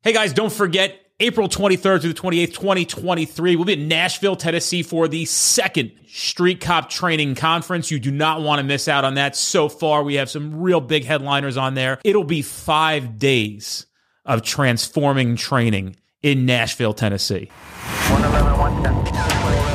Hey guys, don't forget, April 23rd through the 28th, 2023, we'll be in Nashville, Tennessee for the second Street Cop Training Conference. You do not want to miss out on that. So far, we have some real big headliners on there. It'll be 5 days of transforming training in Nashville, Tennessee. 111, 110.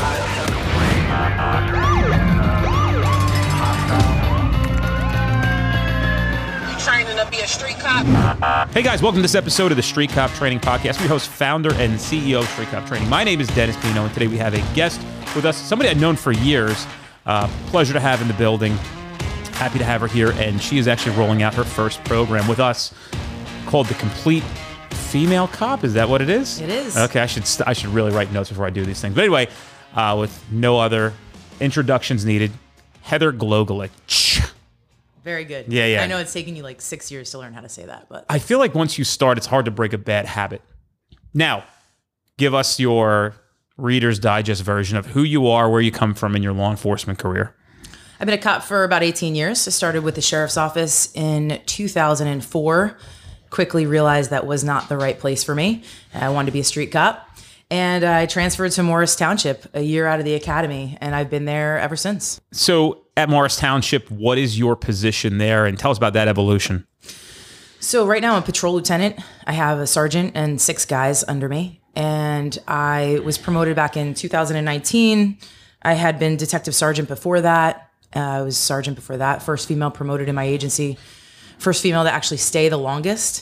Training to be a street cop. Hey guys, welcome to this episode of the Street Cop Training Podcast. We host, founder, and CEO of Street Cop Training. My name is Dennis Pino, and today we have a guest with us, somebody I've known for years. Pleasure to have in the building. Happy to have her here, and she is actually rolling out her first program with us called The Complete Female Cop. Is that what it is? It is. Okay, I should really write notes before I do these things. But anyway, with no other introductions needed, Heather Glogolich. Very good. Yeah. I know it's taken you like 6 years to learn how to say that, but I feel like once you start, it's hard to break a bad habit. Now, give us your Reader's Digest version of who you are, where you come from in your law enforcement career. I've been a cop for about 18 years. I started with the sheriff's office in 2004. Quickly realized that was not the right place for me. I wanted to be a street cop. And I transferred to Morris Township a year out of the academy, and I've been there ever since. So at Morris Township, what is your position there? And tell us about that evolution. So right now I'm a patrol lieutenant. I have a sergeant and 6 guys under me. And I was promoted back in 2019. I had been detective sergeant before that. I was sergeant before that. First female promoted in my agency. First female to actually stay the longest.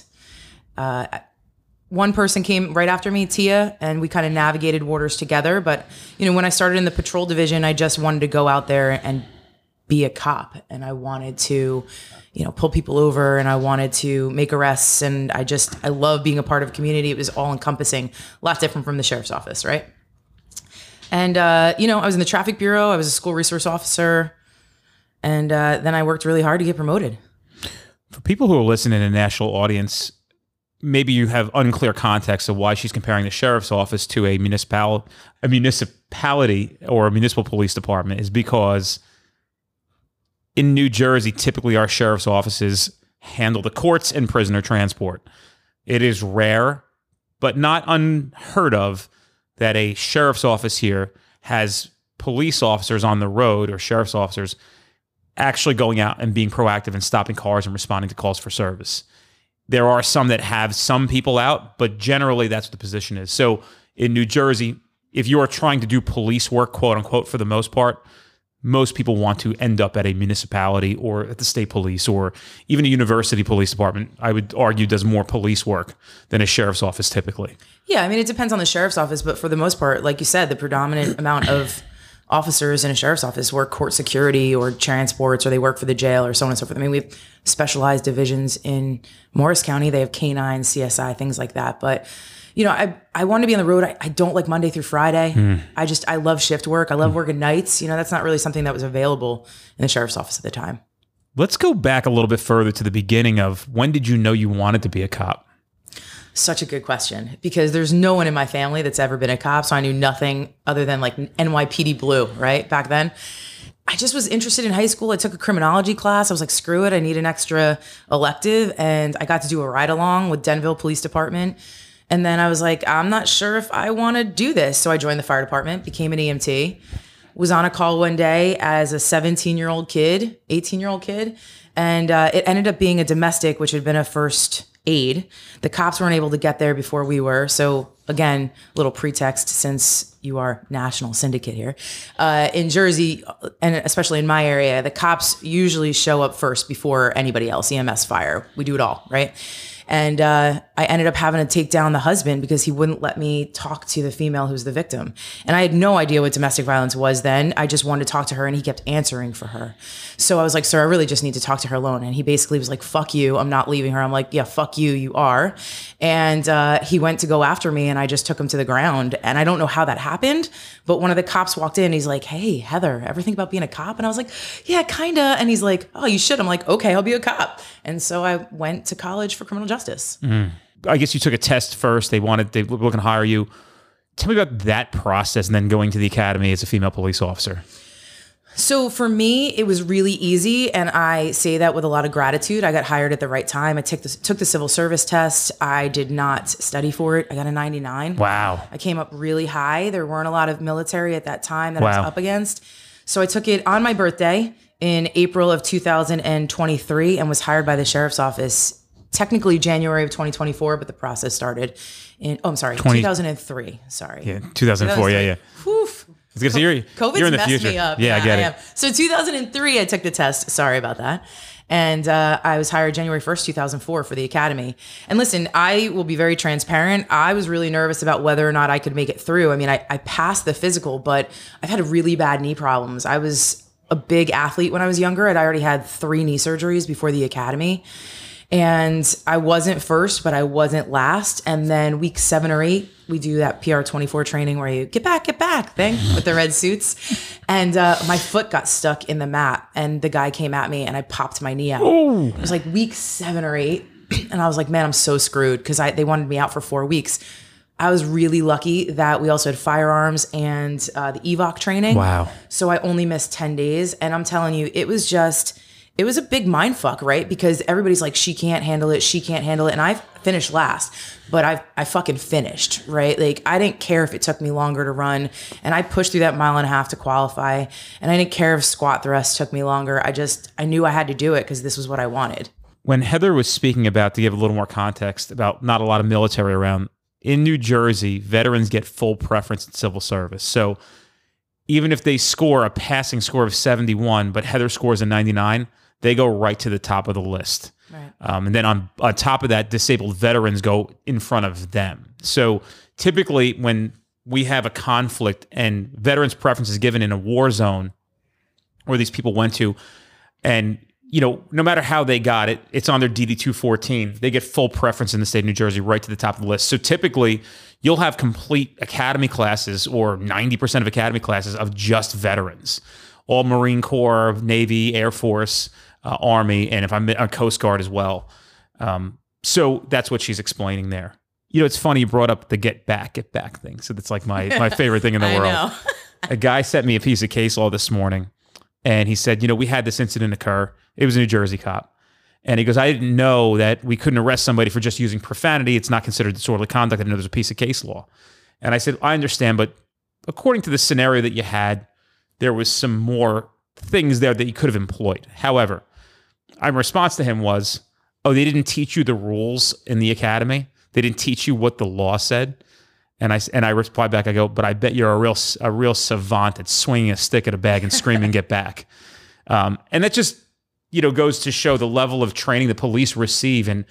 One person came right after me, Tia, and we kind of navigated waters together. But, you know, when I started in the patrol division, I just wanted to go out there and be a cop. And I wanted to, pull people over, and I wanted to make arrests. And I love being a part of a community. It was all encompassing, a lot different from the sheriff's office, right? And, I was in the traffic bureau. I was a school resource officer. And then I worked really hard to get promoted. For people who are listening in a national audience, maybe you have unclear context of why she's comparing the sheriff's office to a municipality or a municipal police department is because in New Jersey, typically our sheriff's offices handle the courts and prisoner transport. It is rare, but not unheard of, that a sheriff's office here has police officers on the road, or sheriff's officers actually going out and being proactive and stopping cars and responding to calls for service. There are some that have some people out, but generally that's what the position is. So in New Jersey, if you are trying to do police work, quote unquote, for the most part, most people want to end up at a municipality or at the state police, or even a university police department, I would argue, does more police work than a sheriff's office typically. Yeah, I mean, it depends on the sheriff's office, but for the most part, like you said, the predominant amount of officers in a sheriff's office work court security or transports, or they work for the jail or so on and so forth. I mean, we have specialized divisions in Morris County. They have K-9, CSI, things like that. But, I want to be on the road. I don't like Monday through Friday. I love shift work. I love working nights. That's not really something that was available in the sheriff's office at the time. Let's go back a little bit further to the beginning of when did you know you wanted to be a cop? Such a good question, because there's no one in my family that's ever been a cop. So I knew nothing other than like NYPD Blue, right? Back then. I just was interested in high school. I took a criminology class. I was like, screw it. I need an extra elective. And I got to do a ride along with Denville Police Department. And then I was like, I'm not sure if I want to do this. So I joined the fire department, became an EMT, was on a call one day as a 18-year-old kid. And it ended up being a domestic, which had been a first aid. The cops weren't able to get there before we were. So again, little pretext, since you are national syndicate here. In Jersey, and especially in my area, the cops usually show up first before anybody else, EMS, fire. We do it all, right? And I ended up having to take down the husband because he wouldn't let me talk to the female who's the victim. And I had no idea what domestic violence was then. I just wanted to talk to her, and he kept answering for her. So I was like, sir, I really just need to talk to her alone. And he basically was like, fuck you, I'm not leaving her. I'm like, yeah, fuck you, you are. And he went to go after me, and I just took him to the ground. And I don't know how that happened, but one of the cops walked in. He's like, hey, Heather, ever think about being a cop? And I was like, yeah, kind of. And he's like, oh, you should. I'm like, okay, I'll be a cop. And so I went to college for criminal justice. I guess you took a test first. They were looking to hire you. Tell me about that process, and then going to the academy as a female police officer. So for me, it was really easy, and I say that with a lot of gratitude. I got hired at the right time. I took the civil service test. I did not study for it. I got a 99. Wow. I came up really high. There weren't a lot of military at that time that I Wow. was up against. So I took it on my birthday in April of 2023 and was hired by the sheriff's office technically January of 2024, but the process started in, 2003. Sorry. Yeah, 2004. Yeah. Whew. I was gonna say COVID's you're in the messed future. me up. Yeah, I get it. am. So 2003, I took the test. Sorry about that. And I was hired January 1st, 2004 for the academy. And listen, I will be very transparent. I was really nervous about whether or not I could make it through. I mean, I passed the physical, but I've had really bad knee problems. I was a big athlete when I was younger. I'd already had 3 knee surgeries before the academy. And I wasn't first, but I wasn't last. And then week 7 or 8, we do that PR24 training where you get back thing with the red suits. And my foot got stuck in the mat, and the guy came at me and I popped my knee out. Ooh. It was like week 7 or 8. And I was like, man, I'm so screwed, because they wanted me out for 4 weeks. I was really lucky that we also had firearms and the EVOC training. Wow. So I only missed 10 days. And I'm telling you, it was a big mind fuck, right? Because everybody's like, she can't handle it. She can't handle it. And I finished last, but I fucking finished, right? Like, I didn't care if it took me longer to run, and I pushed through that 1.5 miles to qualify. And I didn't care if squat thrusts took me longer. I knew I had to do it because this was what I wanted. When Heather was speaking about, to give a little more context about not a lot of military around, in New Jersey, veterans get full preference in civil service. So even if they score a passing score of 71, but Heather scores a 99, they go right to the top of the list. Right. And then on top of that, disabled veterans go in front of them. So typically when we have a conflict and veterans preference is given in a war zone where these people went to, and no matter how they got it, it's on their DD-214. They get full preference in the state of New Jersey right to the top of the list. So typically you'll have complete academy classes, or 90% of academy classes, of just veterans. All Marine Corps, Navy, Air Force, Army, and if I'm on Coast Guard as well. So that's what she's explaining there. It's funny you brought up the get back thing. So that's like my favorite thing in the world. Know. A guy sent me a piece of case law this morning, and he said, we had this incident occur. It was a New Jersey cop. And he goes, I didn't know that we couldn't arrest somebody for just using profanity. It's not considered disorderly conduct. I didn't know there's a piece of case law. And I said, I understand, but according to the scenario that you had, there was some more things there that you could have employed. However, my response to him was, they didn't teach you the rules in the academy. They didn't teach you what the law said. And I replied back, I go, but I bet you're a real savant at swinging a stick at a bag and screaming, get back. And that just, goes to show the level of training the police receive. And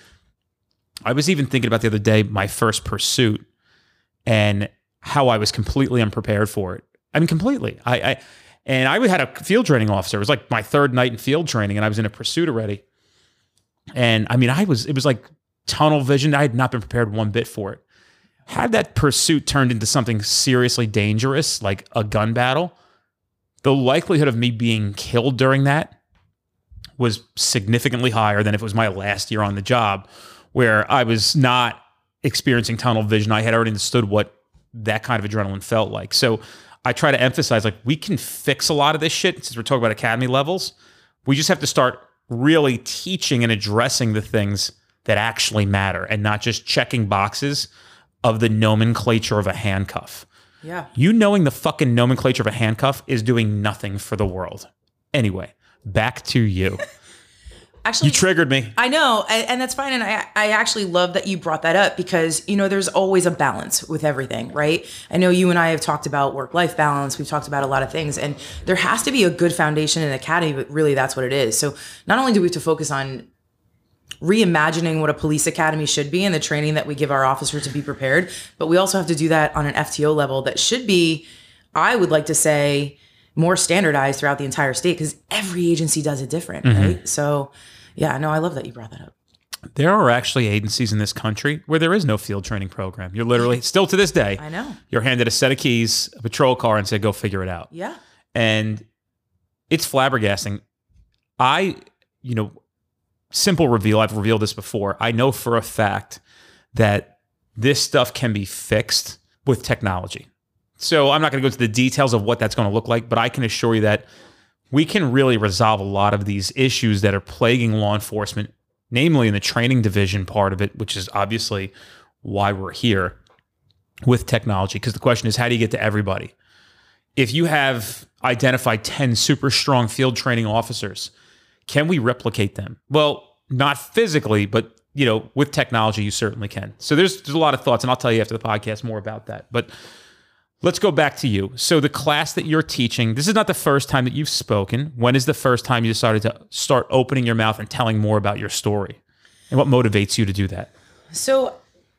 I was even thinking about the other day, my first pursuit, and how I was completely unprepared for it. I mean, completely. I had a field training officer. It was like my 3rd night in field training, and I was in a pursuit already. And I mean, it was like tunnel vision. I had not been prepared one bit for it. Had that pursuit turned into something seriously dangerous, like a gun battle, the likelihood of me being killed during that was significantly higher than if it was my last year on the job, where I was not experiencing tunnel vision. I had already understood what that kind of adrenaline felt like. So I try to emphasize, like, we can fix a lot of this shit since we're talking about academy levels. We just have to start really teaching and addressing the things that actually matter, and not just checking boxes of the nomenclature of a handcuff. Yeah. Knowing the fucking nomenclature of a handcuff is doing nothing for the world. Anyway, back to you. Actually, you triggered me. I know, and that's fine. And I actually love that you brought that up, because, there's always a balance with everything, right? I know you and I have talked about work-life balance. We've talked about a lot of things, and there has to be a good foundation in the academy, but really that's what it is. So not only do we have to focus on reimagining what a police academy should be and the training that we give our officers to be prepared, but we also have to do that on an FTO level that should be, I would like to say, more standardized throughout the entire state, because every agency does it different, right? So yeah, no, I love that you brought that up. There are actually agencies in this country where there is no field training program. You're literally, still to this day, I know, you're handed a set of keys, a patrol car, and said, go figure it out. Yeah. And it's flabbergasting. Simple reveal, I've revealed this before. I know for a fact that this stuff can be fixed with technology. So I'm not going to go into the details of what that's going to look like, but I can assure you that we can really resolve a lot of these issues that are plaguing law enforcement, namely in the training division part of it, which is obviously why we're here with technology. Because the question is, how do you get to everybody? If you have identified 10 super strong field training officers, can we replicate them? Well, not physically, but with technology, you certainly can. So there's a lot of thoughts, and I'll tell you after the podcast more about that. But let's go back to you. So the class that you're teaching, this is not the first time that you've spoken. When is the first time you decided to start opening your mouth and telling more about your story? And what motivates you to do that? So,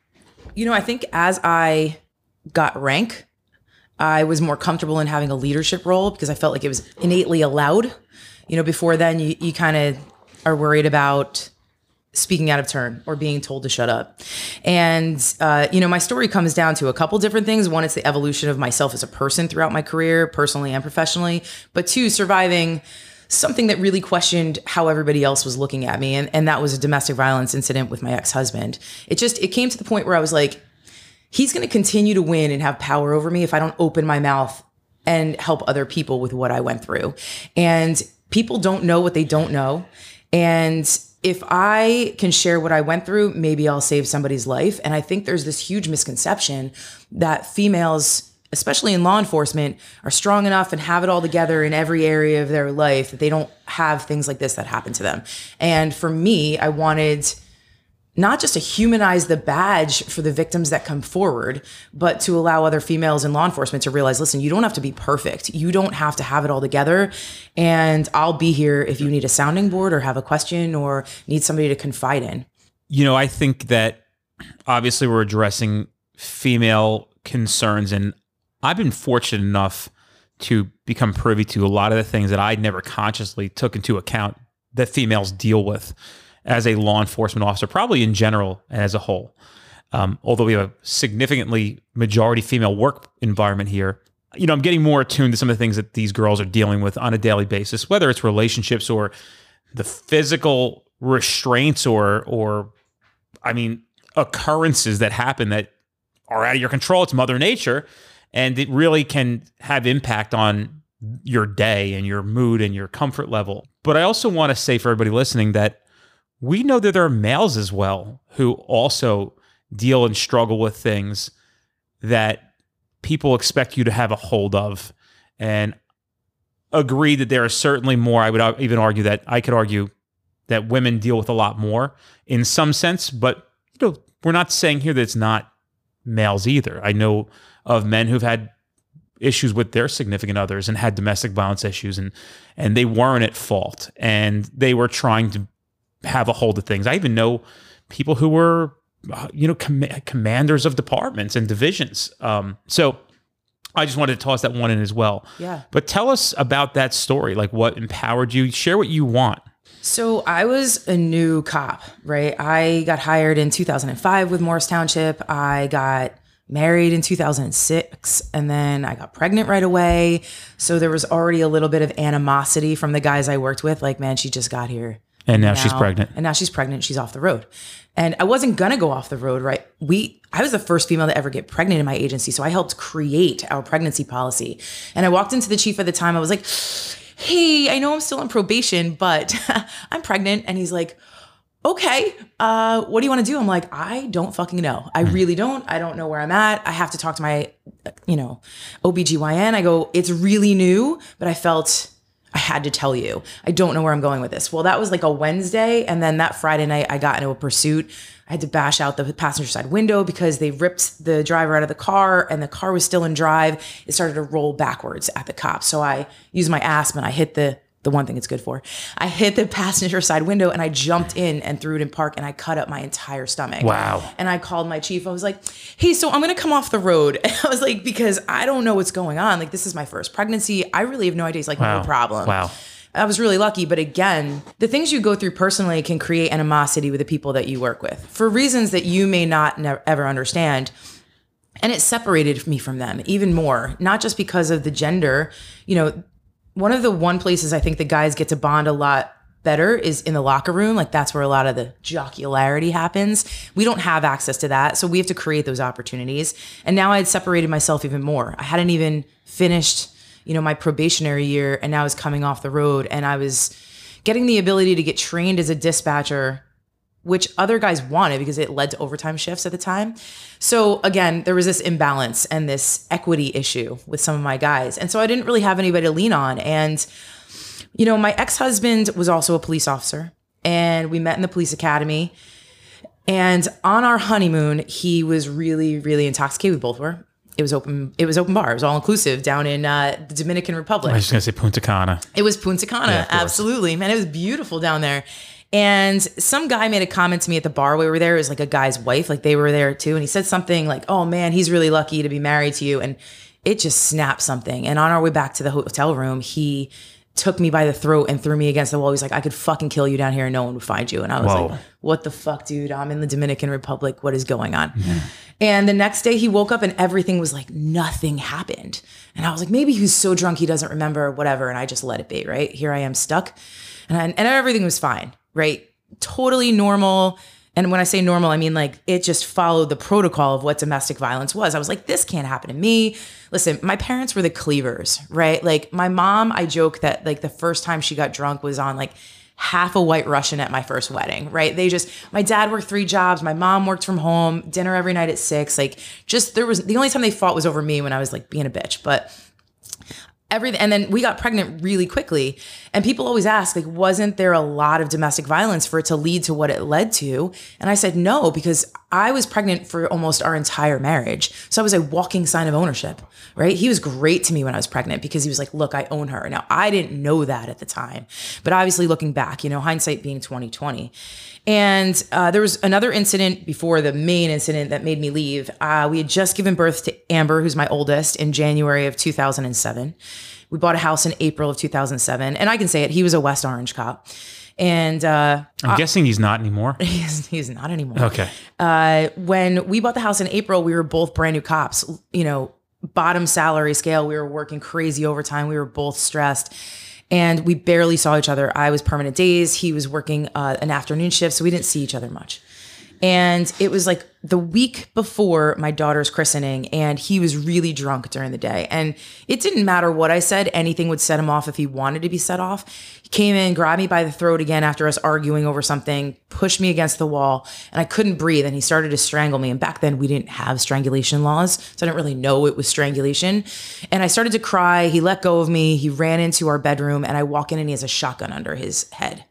I think as I got rank, I was more comfortable in having a leadership role because I felt like it was innately allowed. Before then, you kind of are worried about speaking out of turn or being told to shut up. And, my story comes down to a couple different things. One, it's the evolution of myself as a person throughout my career, personally and professionally. But two, surviving something that really questioned how everybody else was looking at me. And that was a domestic violence incident with my ex-husband. It came to the point where I was like, he's going to continue to win and have power over me if I don't open my mouth and help other people with what I went through. And people don't know what they don't know. And if I can share what I went through, maybe I'll save somebody's life. And I think there's this huge misconception that females, especially in law enforcement, are strong enough and have it all together in every area of their life that they don't have things like this that happen to them. And for me, I wanted not just to humanize the badge for the victims that come forward, but to allow other females in law enforcement to realize, listen, you don't have to be perfect. You don't have to have it all together. And I'll be here if you need a sounding board or have a question or need somebody to confide in. I think that obviously we're addressing female concerns, and I've been fortunate enough to become privy to a lot of the things that I never consciously took into account that females deal with as a law enforcement officer, probably in general and as a whole. Although we have a significantly majority female work environment here, I'm getting more attuned to some of the things that these girls are dealing with on a daily basis, whether it's relationships or the physical restraints or occurrences that happen that are out of your control. It's Mother Nature, and it really can have impact on your day and your mood and your comfort level. But I also want to say for everybody listening that we know that there are males as well who also deal and struggle with things that people expect you to have a hold of, and agree that there are certainly more. I would even argue that women deal with a lot more in some sense, but we're not saying here that it's not males either. I know of men who've had issues with their significant others and had domestic violence issues, and they weren't at fault, and they were trying to have a hold of things. I even know people who were, commanders of departments and divisions. So I just wanted to toss that one in as well. Yeah. But tell us about that story, like what empowered you. Share what you want. So I was a new cop, right? I got hired in 2005 with Morris Township. I got married in 2006, and then I got pregnant right away. So there was already a little bit of animosity from the guys I worked with. Like, man, she just got here. And now she's pregnant. And now she's pregnant. She's off the road. And I wasn't going to go off the road, right? I was the first female to ever get pregnant in my agency. So I helped create our pregnancy policy. And I walked into the chief at the time. I was like, hey, I know I'm still on probation, but I'm pregnant. And he's like, okay, what do you want to do? I'm like, I don't fucking know. I really don't. I don't know where I'm at. I have to talk to my, OBGYN. I go, it's really new, but I felt I had to tell you. I don't know where I'm going with this. Well, that was like a Wednesday. And then that Friday night, I got into a pursuit. I had to bash out the passenger side window because they ripped the driver out of the car, and the car was still in drive. It started to roll backwards at the cops. So I used my asp and I hit the one thing it's good for. I hit the passenger side window and I jumped in and threw it in park, and I cut up my entire stomach. Wow. And I called my chief. I was like, hey, so I'm going to come off the road. And I was like, because I don't know what's going on. Like, this is my first pregnancy. I really have no idea. He's like, wow. No problem. Wow. I was really lucky. But again, the things you go through personally can create animosity with the people that you work with for reasons that you may not ever understand. And it separated me from them even more, not just because of the gender. One of the places I think the guys get to bond a lot better is in the locker room. Like, that's where a lot of the jocularity happens. We don't have access to that. So we have to create those opportunities. And now I had separated myself even more. I hadn't even finished my probationary year, and I was coming off the road, and I was getting the ability to get trained as a dispatcher, which other guys wanted because it led to overtime shifts at the time. So again, there was this imbalance and this equity issue with some of my guys. And so I didn't really have anybody to lean on. And, my ex-husband was also a police officer, and we met in the police academy. And on our honeymoon, he was really, really intoxicated. We both were. It was open bar. It was all inclusive down in the Dominican Republic. I was just going to say Punta Cana. It was Punta Cana. Yeah, absolutely. Man, it was beautiful down there. And some guy made a comment to me at the bar we were there. It was like a guy's wife, like they were there too. And he said something like, "Oh man, he's really lucky to be married to you." And it just snapped something. And on our way back to the hotel room, he took me by the throat and threw me against the wall. He's like, "I could fucking kill you down here and no one would find you." And I was like, "What the fuck, dude? I'm in the Dominican Republic. What is going on?" Yeah. And the next day he woke up and everything was like nothing happened. And I was like, maybe he's so drunk he doesn't remember, whatever. And I just let it be, right? Here I am stuck. And everything was fine, right? Totally normal. And when I say normal, I mean like it just followed the protocol of what domestic violence was. I was like, this can't happen to me. Listen, my parents were the Cleavers, right? Like my mom, I joke that like the first time she got drunk was on like half a White Russian at my first wedding, right? My dad worked 3 jobs. My mom worked from home, dinner every night at 6. Like the only time they fought was over me when I was like being a bitch, but everything. And then we got pregnant really quickly. And people always ask, like, wasn't there a lot of domestic violence for it to lead to what it led to? And I said, no, because I was pregnant for almost our entire marriage. So I was a walking sign of ownership, right? He was great to me when I was pregnant because he was like, look, I own her. Now, I didn't know that at the time, but obviously looking back, hindsight being 2020. And there was another incident before the main incident that made me leave. We had just given birth to Amber, who's my oldest, in January of 2007. We bought a house in April of 2007. And I can say it, he was a West Orange cop. And I'm guessing he's not anymore. He's not anymore. Okay. When we bought the house in April, we were both brand new cops, bottom salary scale. We were working crazy overtime. We were both stressed. And we barely saw each other. I was permanent days. He was working an afternoon shift, so we didn't see each other much. And it was like the week before my daughter's christening, and he was really drunk during the day. And it didn't matter what I said. Anything would set him off if he wanted to be set off. He came in, grabbed me by the throat again after us arguing over something, pushed me against the wall, and I couldn't breathe. And he started to strangle me. And back then we didn't have strangulation laws, so I didn't really know it was strangulation. And I started to cry. He let go of me. He ran into our bedroom, and I walk in and he has a shotgun under his head.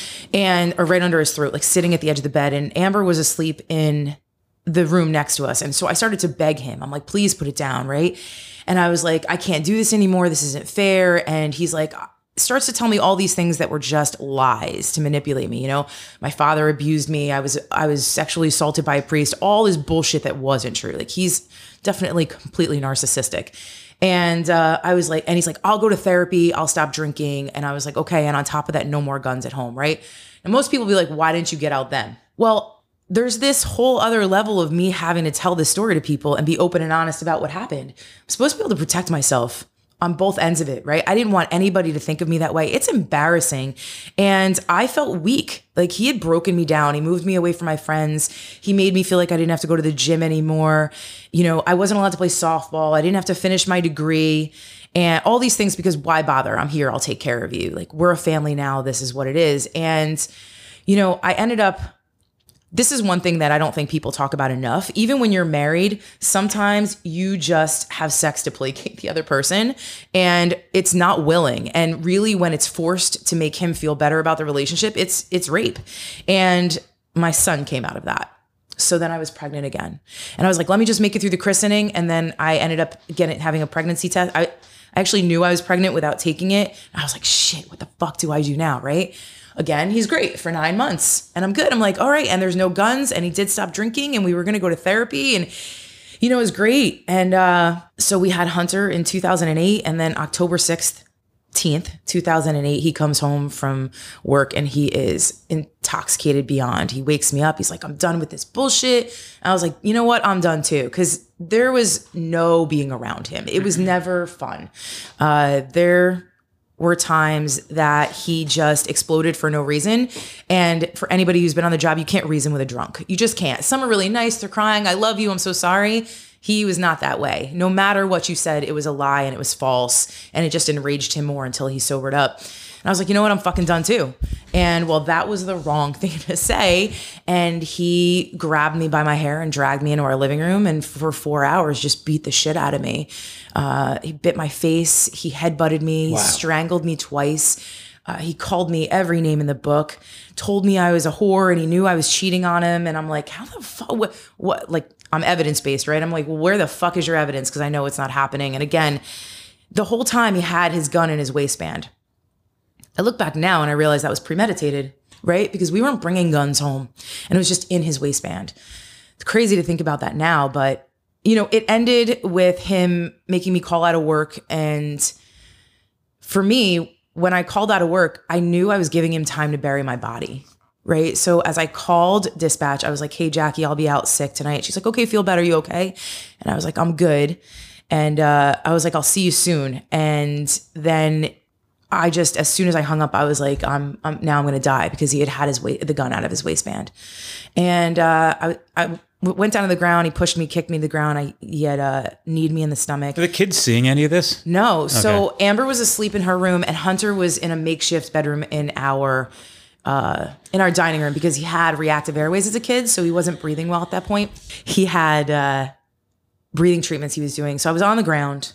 Or right under his throat, like sitting at the edge of the bed. And Amber was asleep in the room next to us. And so I started to beg him. I'm like, please put it down, right? And I was like, I can't do this anymore. This isn't fair. And he's like, starts to tell me all these things that were just lies to manipulate me. My father abused me. I was sexually assaulted by a priest. All this bullshit that wasn't true. Like he's definitely completely narcissistic. And I was like, and he's like, I'll go to therapy. I'll stop drinking. And I was like, okay. And on top of that, no more guns at home, right? And most people be like, why didn't you get out then? Well, there's this whole other level of me having to tell this story to people and be open and honest about what happened. I'm supposed to be able to protect myself on both ends of it, right? I didn't want anybody to think of me that way. It's embarrassing. And I felt weak. Like he had broken me down. He moved me away from my friends. He made me feel like I didn't have to go to the gym anymore. I wasn't allowed to play softball. I didn't have to finish my degree and all these things because why bother? I'm here. I'll take care of you. Like we're a family now. This is what it is. And, I ended up, this is one thing that I don't think people talk about enough. Even when you're married, sometimes you just have sex to placate the other person and it's not willing. And really when it's forced to make him feel better about the relationship, it's rape. And my son came out of that. So then I was pregnant again. And I was like, let me just make it through the christening. And then I ended up having a pregnancy test. I actually knew I was pregnant without taking it. And I was like, shit, what the fuck do I do now, right? Again, he's great for 9 months and I'm good. I'm like, all right. And there's no guns and he did stop drinking and we were going to go to therapy and, it was great. And so we had Hunter in 2008 and then October 16th, 2008, he comes home from work and he is intoxicated beyond. He wakes me up. He's like, I'm done with this bullshit. And I was like, you know what? I'm done too. Cause there was no being around him. It was never fun. There were times that he just exploded for no reason. And for anybody who's been on the job, you can't reason with a drunk. You just can't. Some are really nice. They're crying. I love you. I'm so sorry. He was not that way. No matter what you said, it was a lie and it was false. And it just enraged him more until he sobered up. And I was like, you know what? I'm fucking done too. And well, that was the wrong thing to say. And he grabbed me by my hair and dragged me into our living room and for 4 hours just beat the shit out of me. He bit my face. He headbutted me. Wow. He strangled me twice. He called me every name in the book, told me I was a whore, and he knew I was cheating on him. And I'm like, how the fuck? What? Like, I'm evidence-based, right? I'm like, well, where the fuck is your evidence? Because I know it's not happening. And again, the whole time he had his gun in his waistband. I look back now and I realize that was premeditated, right? Because we weren't bringing guns home and it was just in his waistband. It's crazy to think about that now, but you know, it ended with him making me call out of work. And for me, when I called out of work, I knew I was giving him time to bury my body, right? So as I called dispatch, I was like, hey, Jackie, I'll be out sick tonight. She's like, okay, feel better. You okay? And I was like, I'm good. And I was like, I'll see you soon. And then I just, as soon as I hung up, I was like, I'm now I'm going to die, because he had the gun out of his waistband. And I went down to the ground. He pushed me, kicked me to the ground. He had kneed me in the stomach. Are the kids seeing any of this? No. Okay. So Amber was asleep in her room and Hunter was in a makeshift bedroom in our dining room, because he had reactive airways as a kid. So he wasn't breathing well at that point. He had breathing treatments he was doing. So I was on the ground.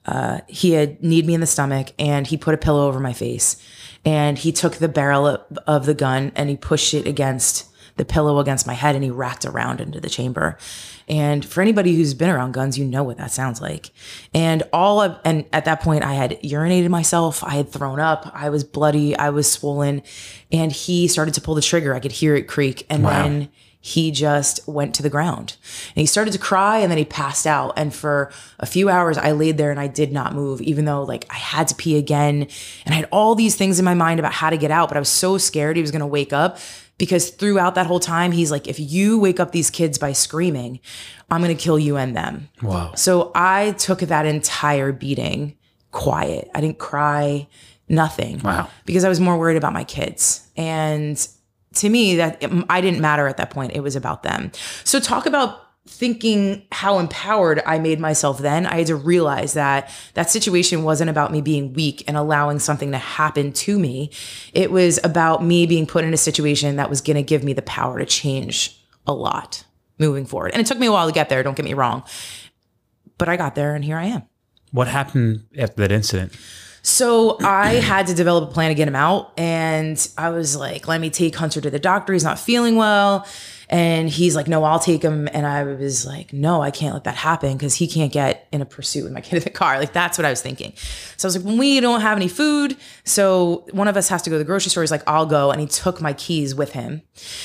He had kneed me in the stomach and he put a pillow over my face, and he took the barrel of the gun and he pushed it against the pillow against my head, and he racked around into the chamber. And for anybody who's been around guns, you know what that sounds like. And at that point I had urinated myself. I had thrown up. I was bloody. I was swollen, and he started to pull the trigger. I could hear it creak. And wow. Then he just went to the ground and he started to cry, and then he passed out. And for a few hours I laid there and I did not move, even though like I had to pee again. And I had all these things in my mind about how to get out, but I was so scared he was going to wake up, because throughout that whole time, he's like, if you wake up these kids by screaming, I'm going to kill you and them. Wow. So I took that entire beating quiet. I didn't cry, nothing. Wow. Because I was more worried about my kids. And to me, I didn't matter at that point. It was about them. So talk about thinking how empowered I made myself then. I had to realize that situation wasn't about me being weak and allowing something to happen to me. It was about me being put in a situation that was going to give me the power to change a lot moving forward. And it took me a while to get there, don't get me wrong. But I got there and here I am. What happened after that incident? So I had to develop a plan to get him out. And I was like, let me take Hunter to the doctor. He's not feeling well. And he's like, no, I'll take him. And I was like, no, I can't let that happen, because he can't get in a pursuit with my kid in the car. Like, that's what I was thinking. So I was like, when we don't have any food, so one of us has to go to the grocery store. He's like, I'll go. And he took my keys with him.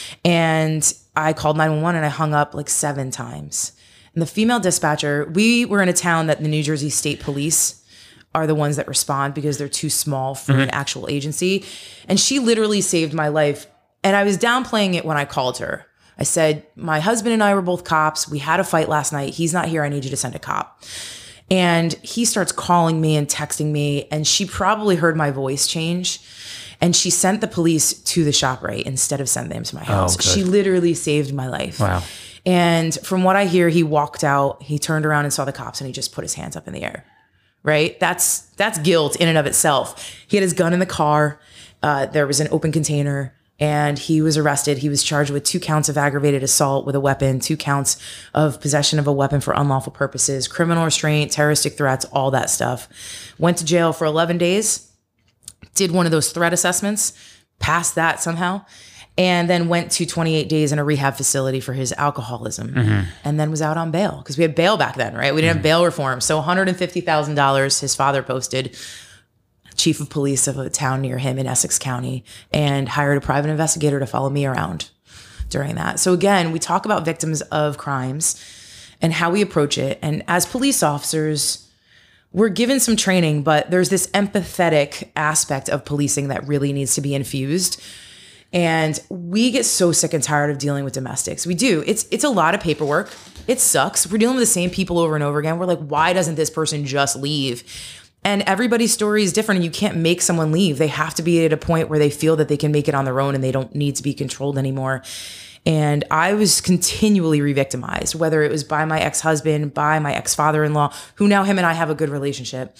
And I called 911 and I hung up like 7 times. And the female dispatcher, we were in a town that the New Jersey State Police are the ones that respond, because they're too small for an actual agency. And she literally saved my life. And I was downplaying it when I called her. I said, my husband and I were both cops. We had a fight last night. He's not here. I need you to send a cop. And he starts calling me and texting me. And she probably heard my voice change. And she sent the police to the ShopRite instead of sending them to my house. She literally saved my life. Wow. And from what I hear, he walked out, he turned around and saw the cops, and he just put his hands up in the air. Right? That's guilt in and of itself. He had his gun in the car. There was an open container, and he was arrested. He was charged with 2 counts of aggravated assault with a weapon, 2 counts of possession of a weapon for unlawful purposes, criminal restraint, terroristic threats, all that stuff. Went to jail for 11 days, did one of those threat assessments, passed that somehow, and then went to 28 days in a rehab facility for his alcoholism, and then was out on bail, because we had bail back then, right? We didn't have bail reform. So $150,000 his father posted, chief of police of a town near him in Essex County, and hired a private investigator to follow me around during that. So again, we talk about victims of crimes and how we approach it. And as police officers, we're given some training, but there's this empathetic aspect of policing that really needs to be infused. And we get so sick and tired of dealing with domestics. We do. It's a lot of paperwork. It sucks. We're dealing with the same people over and over again. We're like, why doesn't this person just leave? And everybody's story is different, and you can't make someone leave. They have to be at a point where they feel that they can make it on their own and they don't need to be controlled anymore. And I was continually re-victimized, whether it was by my ex-husband, by my ex-father-in-law, who now him and I have a good relationship.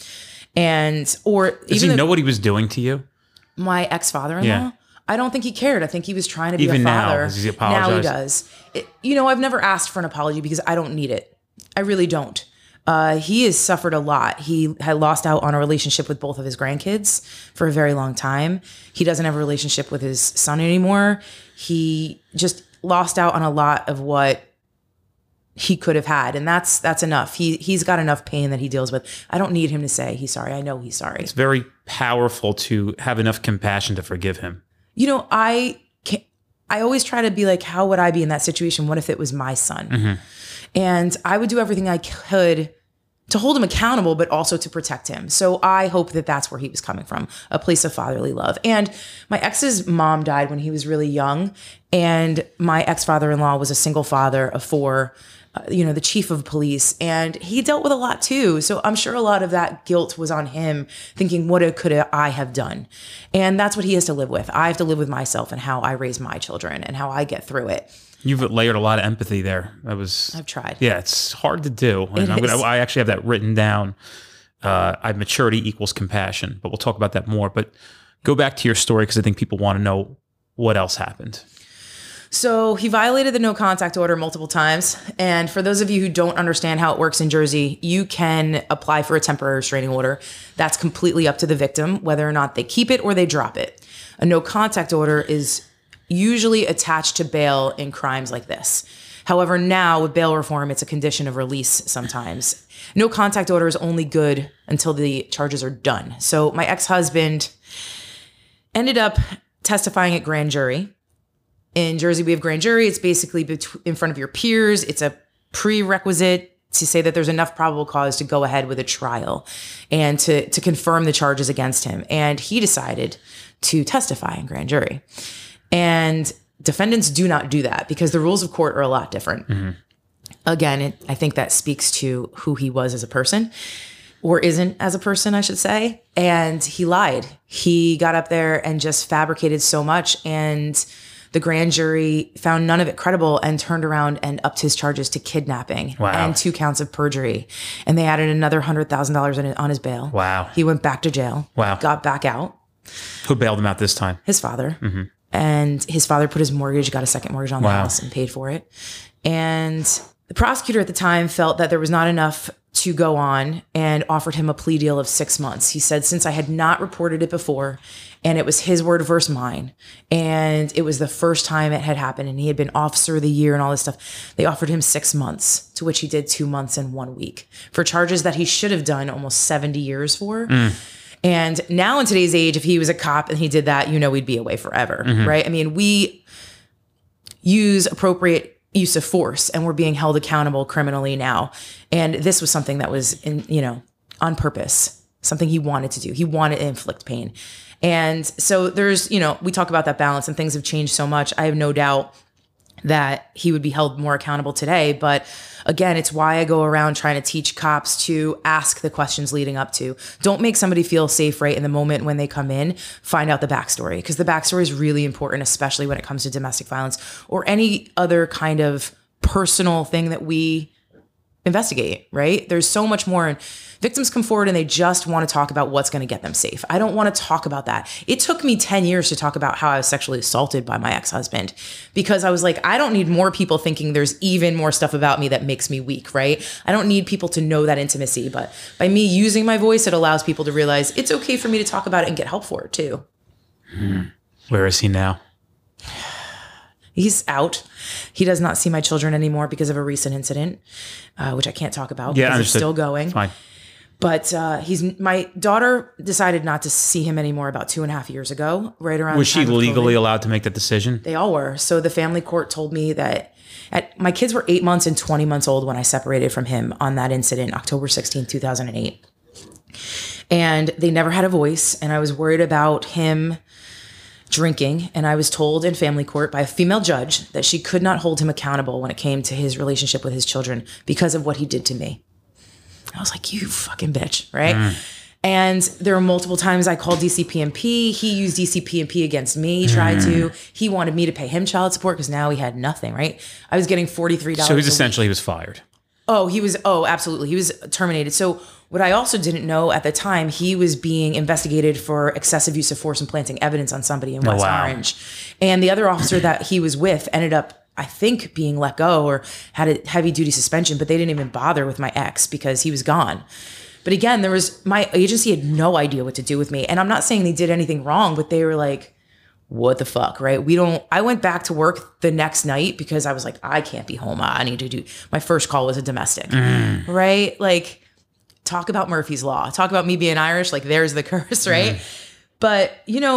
Or Does he know what he was doing to you? my ex-father-in-law, Yeah. I don't think he cared. I think he was trying to be Even a now, father. does he Now he apologize? does. I've never asked for an apology because I don't need it. I really don't. He has suffered a lot. He had lost out on a relationship with both of his grandkids for a very long time. He doesn't have a relationship with his son anymore. He just lost out on a lot of what he could have had. And that's enough. He's got enough pain that he deals with. I don't need him to say he's sorry. I know he's sorry. It's very powerful to have enough compassion to forgive him. I always try to be like, how would I be in that situation? What if it was my son? And I would do everything I could to hold him accountable, but also to protect him. So I hope that that's where he was coming from, a place of fatherly love. And my ex's mom died when he was really young. And my ex-father-in-law was a single father of 4, the chief of police, and he dealt with a lot too. So I'm sure a lot of that guilt was on him, thinking, what could I have done? And that's what he has to live with. I have to live with myself and how I raise my children and how I get through it. You've layered a lot of empathy there. I've tried. Yeah, it's hard to do. And I actually have that written down. Maturity equals compassion, but we'll talk about that more. But go back to your story because I think people want to know what else happened. So he violated the no contact order multiple times. And for those of you who don't understand how it works in Jersey, you can apply for a temporary restraining order. That's completely up to the victim, whether or not they keep it or they drop it. A no contact order is usually attached to bail in crimes like this. However, now with bail reform, it's a condition of release sometimes. No contact order is only good until the charges are done. So my ex-husband ended up testifying at grand jury. In Jersey, we have grand jury. It's basically in front of your peers. It's a prerequisite to say that there's enough probable cause to go ahead with a trial and to confirm the charges against him. And he decided to testify in grand jury. And defendants do not do that because the rules of court are a lot different. Again, I think that speaks to who he was as a person, or isn't as a person, I should say. And he lied. He got up there and just fabricated so much, and the grand jury found none of it credible and turned around and upped his charges to kidnapping and 2 counts of perjury. And they added another $100,000 on his bail. Wow. He went back to jail. Wow. Got back out. Who bailed him out this time? His father. And his father put his mortgage, got a second mortgage on the house and paid for it. And the prosecutor at the time felt that there was not enough to go on and offered him a plea deal of 6 months. He said, since I had not reported it before, and it was his word versus mine, and it was the first time it had happened, and he had been officer of the year and all this stuff, they offered him 6 months, to which he did 2 months and 1 week for charges that he should have done almost 70 years for. And now in today's age, if he was a cop and he did that, we'd be away forever, right? I mean, we use appropriate use of force and we're being held accountable criminally now. And this was something that was on purpose, something he wanted to do. He wanted to inflict pain. And so there's, we talk about that balance and things have changed so much. I have no doubt that he would be held more accountable today. But again, it's why I go around trying to teach cops to ask the questions leading up to. Don't make somebody feel safe right in the moment when they come in. Find out the backstory, because the backstory is really important, especially when it comes to domestic violence or any other kind of personal thing that we investigate, right? There's so much more. And victims come forward and they just want to talk about what's going to get them safe. I don't want to talk about that. It took me 10 years to talk about how I was sexually assaulted by my ex-husband, because I was like, I don't need more people thinking there's even more stuff about me that makes me weak, right? I don't need people to know that intimacy, but by me using my voice, it allows people to realize it's okay for me to talk about it and get help for it too. Where is he now? He's out. He does not see my children anymore because of a recent incident, which I can't talk about because it's still going. Fine. But my daughter decided not to see him anymore about 2.5 years ago, right around Was the time she of legally COVID. allowed to make that decision? They all were. So the family court told me that my kids were 8 months and 20 months old when I separated from him on that incident, October 16, 2008. And they never had a voice. And I was worried about him drinking. And I was told in family court by a female judge that she could not hold him accountable when it came to his relationship with his children because of what he did to me. I was like, you fucking bitch, right? And there were multiple times I called DCPMP. He used DCPMP against me, tried to. He wanted me to pay him child support because now he had nothing, right? I was getting $43. So he's essentially, he was fired. Oh, absolutely. He was terminated. So what I also didn't know at the time, he was being investigated for excessive use of force and planting evidence on somebody in West Orange. And the other officer that he was with ended up, I think, being let go or had a heavy duty suspension, but they didn't even bother with my ex because he was gone. But again, my agency had no idea what to do with me. And I'm not saying they did anything wrong, but they were like, what the fuck, right? I went back to work the next night because I was like, I can't be home. I need to do, my first call was a domestic, right? Like, talk about Murphy's Law. Talk about me being Irish. Like, there's the curse, right? But,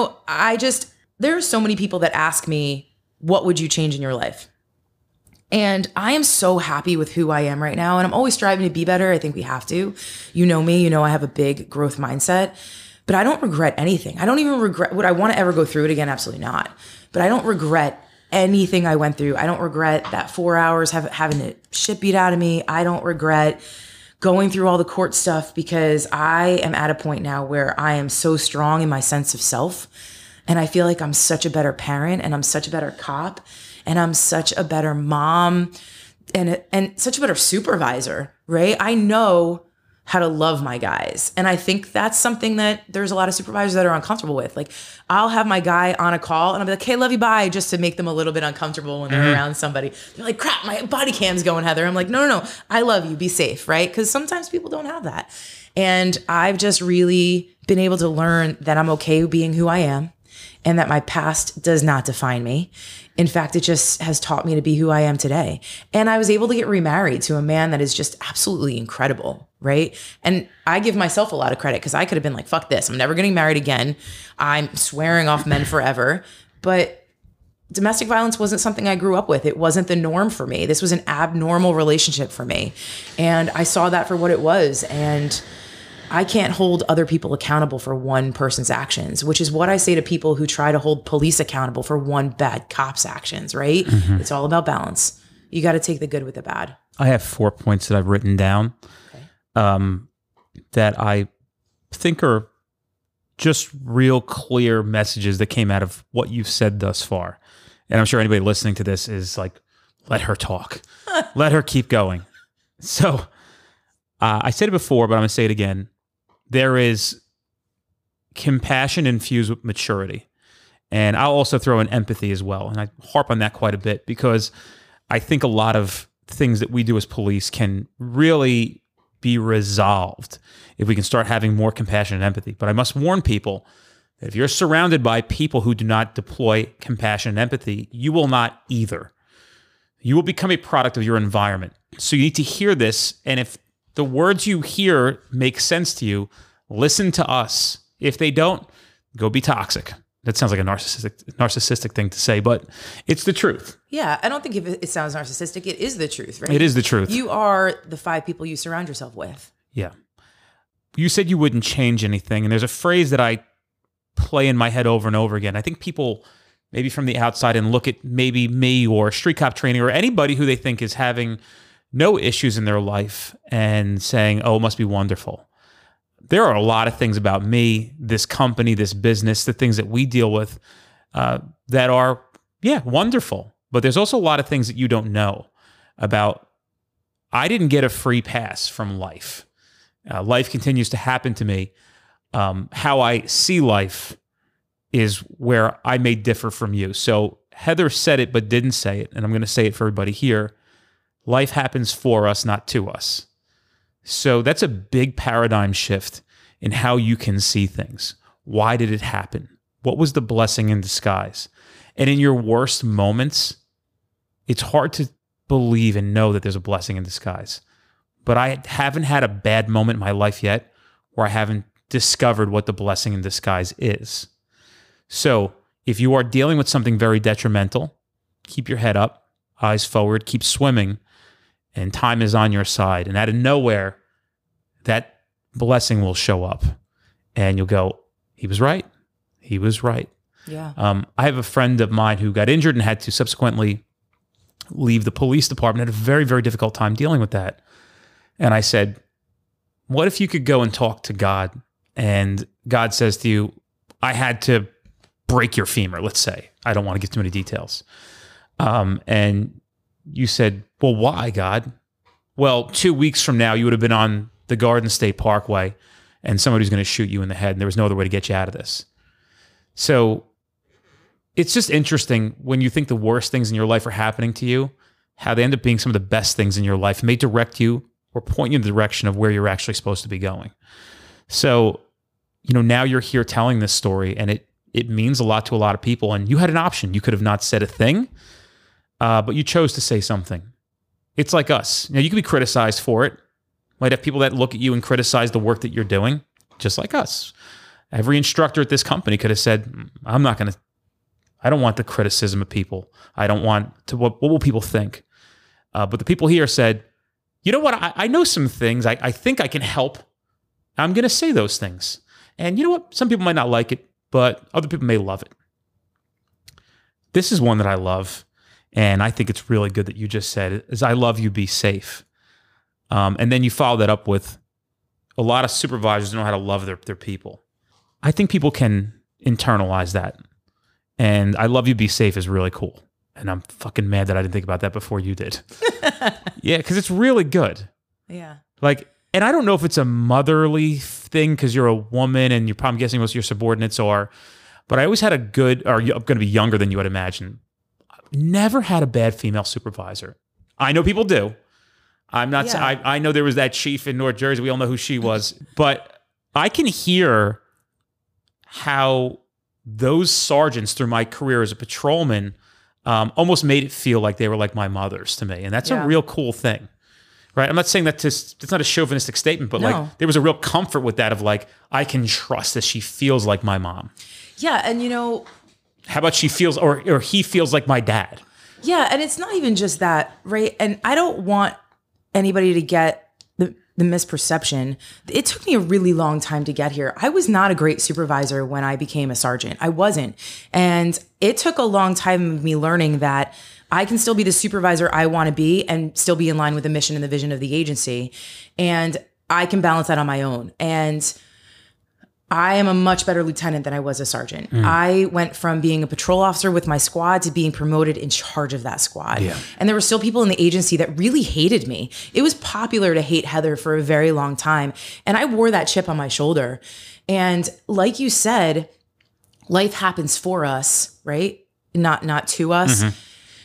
there are so many people that ask me, what would you change in your life? And I am so happy with who I am right now. And I'm always striving to be better. I think we have to. You know me, I have a big growth mindset, but I don't regret anything. I don't even regret, would I want to ever go through it again? Absolutely not. But I don't regret anything I went through. I don't regret that 4 hours having the shit beat out of me. I don't regret going through all the court stuff because I am at a point now where I am so strong in my sense of self. And I feel like I'm such a better parent and I'm such a better cop and I'm such a better mom and such a better supervisor, right? I know how to love my guys. And I think that's something that there's a lot of supervisors that are uncomfortable with. Like, I'll have my guy on a call and I'll be like, hey, love you, bye, just to make them a little bit uncomfortable when they're around somebody. They're like, crap, my body cam's going, Heather. I'm like, no, I love you, be safe, right? Because sometimes people don't have that. And I've just really been able to learn that I'm okay being who I am and that my past does not define me. In fact, it just has taught me to be who I am today. And I was able to get remarried to a man that is just absolutely incredible, right? And I give myself a lot of credit because I could have been like, fuck this, I'm never getting married again. I'm swearing off men forever. But domestic violence wasn't something I grew up with. It wasn't the norm for me. This was an abnormal relationship for me. And I saw that for what it was. And I can't hold other people accountable for one person's actions, which is what I say to people who try to hold police accountable for one bad cop's actions, right? It's all about balance. You got to take the good with the bad. I have 4 points that I've written down that I think are just real clear messages that came out of what you've said thus far. And I'm sure anybody listening to this is like, let her talk. Let her keep going. So I said it before, but I'm going to say it again. There is compassion infused with maturity. And I'll also throw in empathy as well. And I harp on that quite a bit because I think a lot of things that we do as police can really be resolved if we can start having more compassion and empathy. But I must warn people that if you're surrounded by people who do not deploy compassion and empathy, you will not either. You will become a product of your environment. So you need to hear this. And if the words you hear make sense to you, listen to us. If they don't, go be toxic. That sounds like a narcissistic thing to say, but it's the truth. Yeah, I don't think if it sounds narcissistic, it is the truth, right? It is the truth. You are the 5 people you surround yourself with. Yeah. You said you wouldn't change anything, and there's a phrase that I play in my head over and over again. I think people maybe from the outside and look at maybe me or street cop training or anybody who they think is having no issues in their life and saying, oh, it must be wonderful. There are a lot of things about me, this company, this business, the things that we deal with that are, wonderful. But there's also a lot of things that you don't know about. I didn't get a free pass from life. Life continues to happen to me. How I see life is where I may differ from you. So Heather said it but didn't say it, and I'm going to say it for everybody here. Life happens for us, not to us. So that's a big paradigm shift in how you can see things. Why did it happen? What was the blessing in disguise? And in your worst moments, it's hard to believe and know that there's a blessing in disguise. But I haven't had a bad moment in my life yet where I haven't discovered what the blessing in disguise is. So if you are dealing with something very detrimental, keep your head up, eyes forward, keep swimming, and time is on your side. And out of nowhere, that blessing will show up. And you'll go, he was right. He was right. Yeah. I have a friend of mine who got injured and had to subsequently leave the police department. Had a very, very difficult time dealing with that. And I said, what if you could go and talk to God and God says to you, I had to break your femur, let's say. I don't want to give too many details. And you said, well, why, God? Well, 2 weeks from now, you would have been on the Garden State Parkway and somebody's going to shoot you in the head, and there was no other way to get you out of this. So it's just interesting when you think the worst things in your life are happening to you, how they end up being some of the best things in your life, may direct you or point you in the direction of where you're actually supposed to be going. So, now you're here telling this story, and it means a lot to a lot of people. And you had an option. You could have not said a thing, but you chose to say something. It's like us. You could be criticized for it. Might have people that look at you and criticize the work that you're doing, just like us. Every instructor at this company could have said, I don't want the criticism of people. I don't want to, what will people think? But the people here said, you know what? I know some things. I think I can help. I'm going to say those things. And you know what? Some people might not like it, but other people may love it. This is one that I love. And I think it's really good that you just said, is I love you, be safe. And then you follow that up with a lot of supervisors know how to love their people. I think people can internalize that. And I love you, be safe is really cool. And I'm fucking mad that I didn't think about that before you did. Yeah, because it's really good. Yeah. And I don't know if it's a motherly thing because you're a woman and I'm guessing most of your subordinates are, but I always had I'm going to be younger than you would imagine. Never had a bad female supervisor. I know people do. I'm not. Yeah. I know there was that chief in North Jersey. We all know who she was. But I can hear how those sergeants through my career as a patrolman almost made it feel like they were like my mothers to me. And that's a real cool thing. Right? I'm not saying that it's not a chauvinistic statement, but like there was a real comfort with that of like, I can trust that she feels like my mom. Yeah. And how about she feels or he feels like my dad? Yeah. And it's not even just that, right? And I don't want anybody to get the misperception. It took me a really long time to get here. I was not a great supervisor when I became a sergeant. I wasn't. And it took a long time of me learning that I can still be the supervisor I want to be and still be in line with the mission and the vision of the agency. And I can balance that on my own. And I am a much better lieutenant than I was a sergeant. I went from being a patrol officer with my squad to being promoted in charge of that squad. Yeah. And there were still people in the agency that really hated me. It was popular to hate Heather for a very long time. And I wore that chip on my shoulder. And like you said, life happens for us, right? Not to us. Mm-hmm.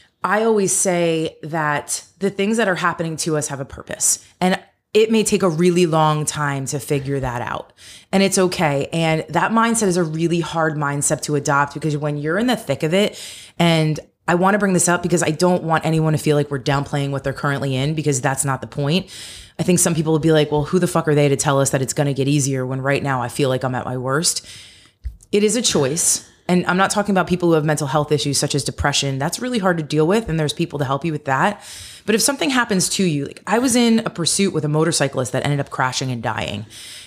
I always say that the things that are happening to us have a purpose. And it may take a really long time to figure that out. And it's okay. And that mindset is a really hard mindset to adopt because when you're in the thick of it, and I want to bring this up because I don't want anyone to feel like we're downplaying what they're currently in because that's not the point. I think some people will be like, well, who the fuck are they to tell us that it's going to get easier when right now I feel like I'm at my worst? It is a choice. And I'm not talking about people who have mental health issues such as depression. That's really hard to deal with. And there's people to help you with that. But if something happens to you, like I was in a pursuit with a motorcyclist that ended up crashing and dying.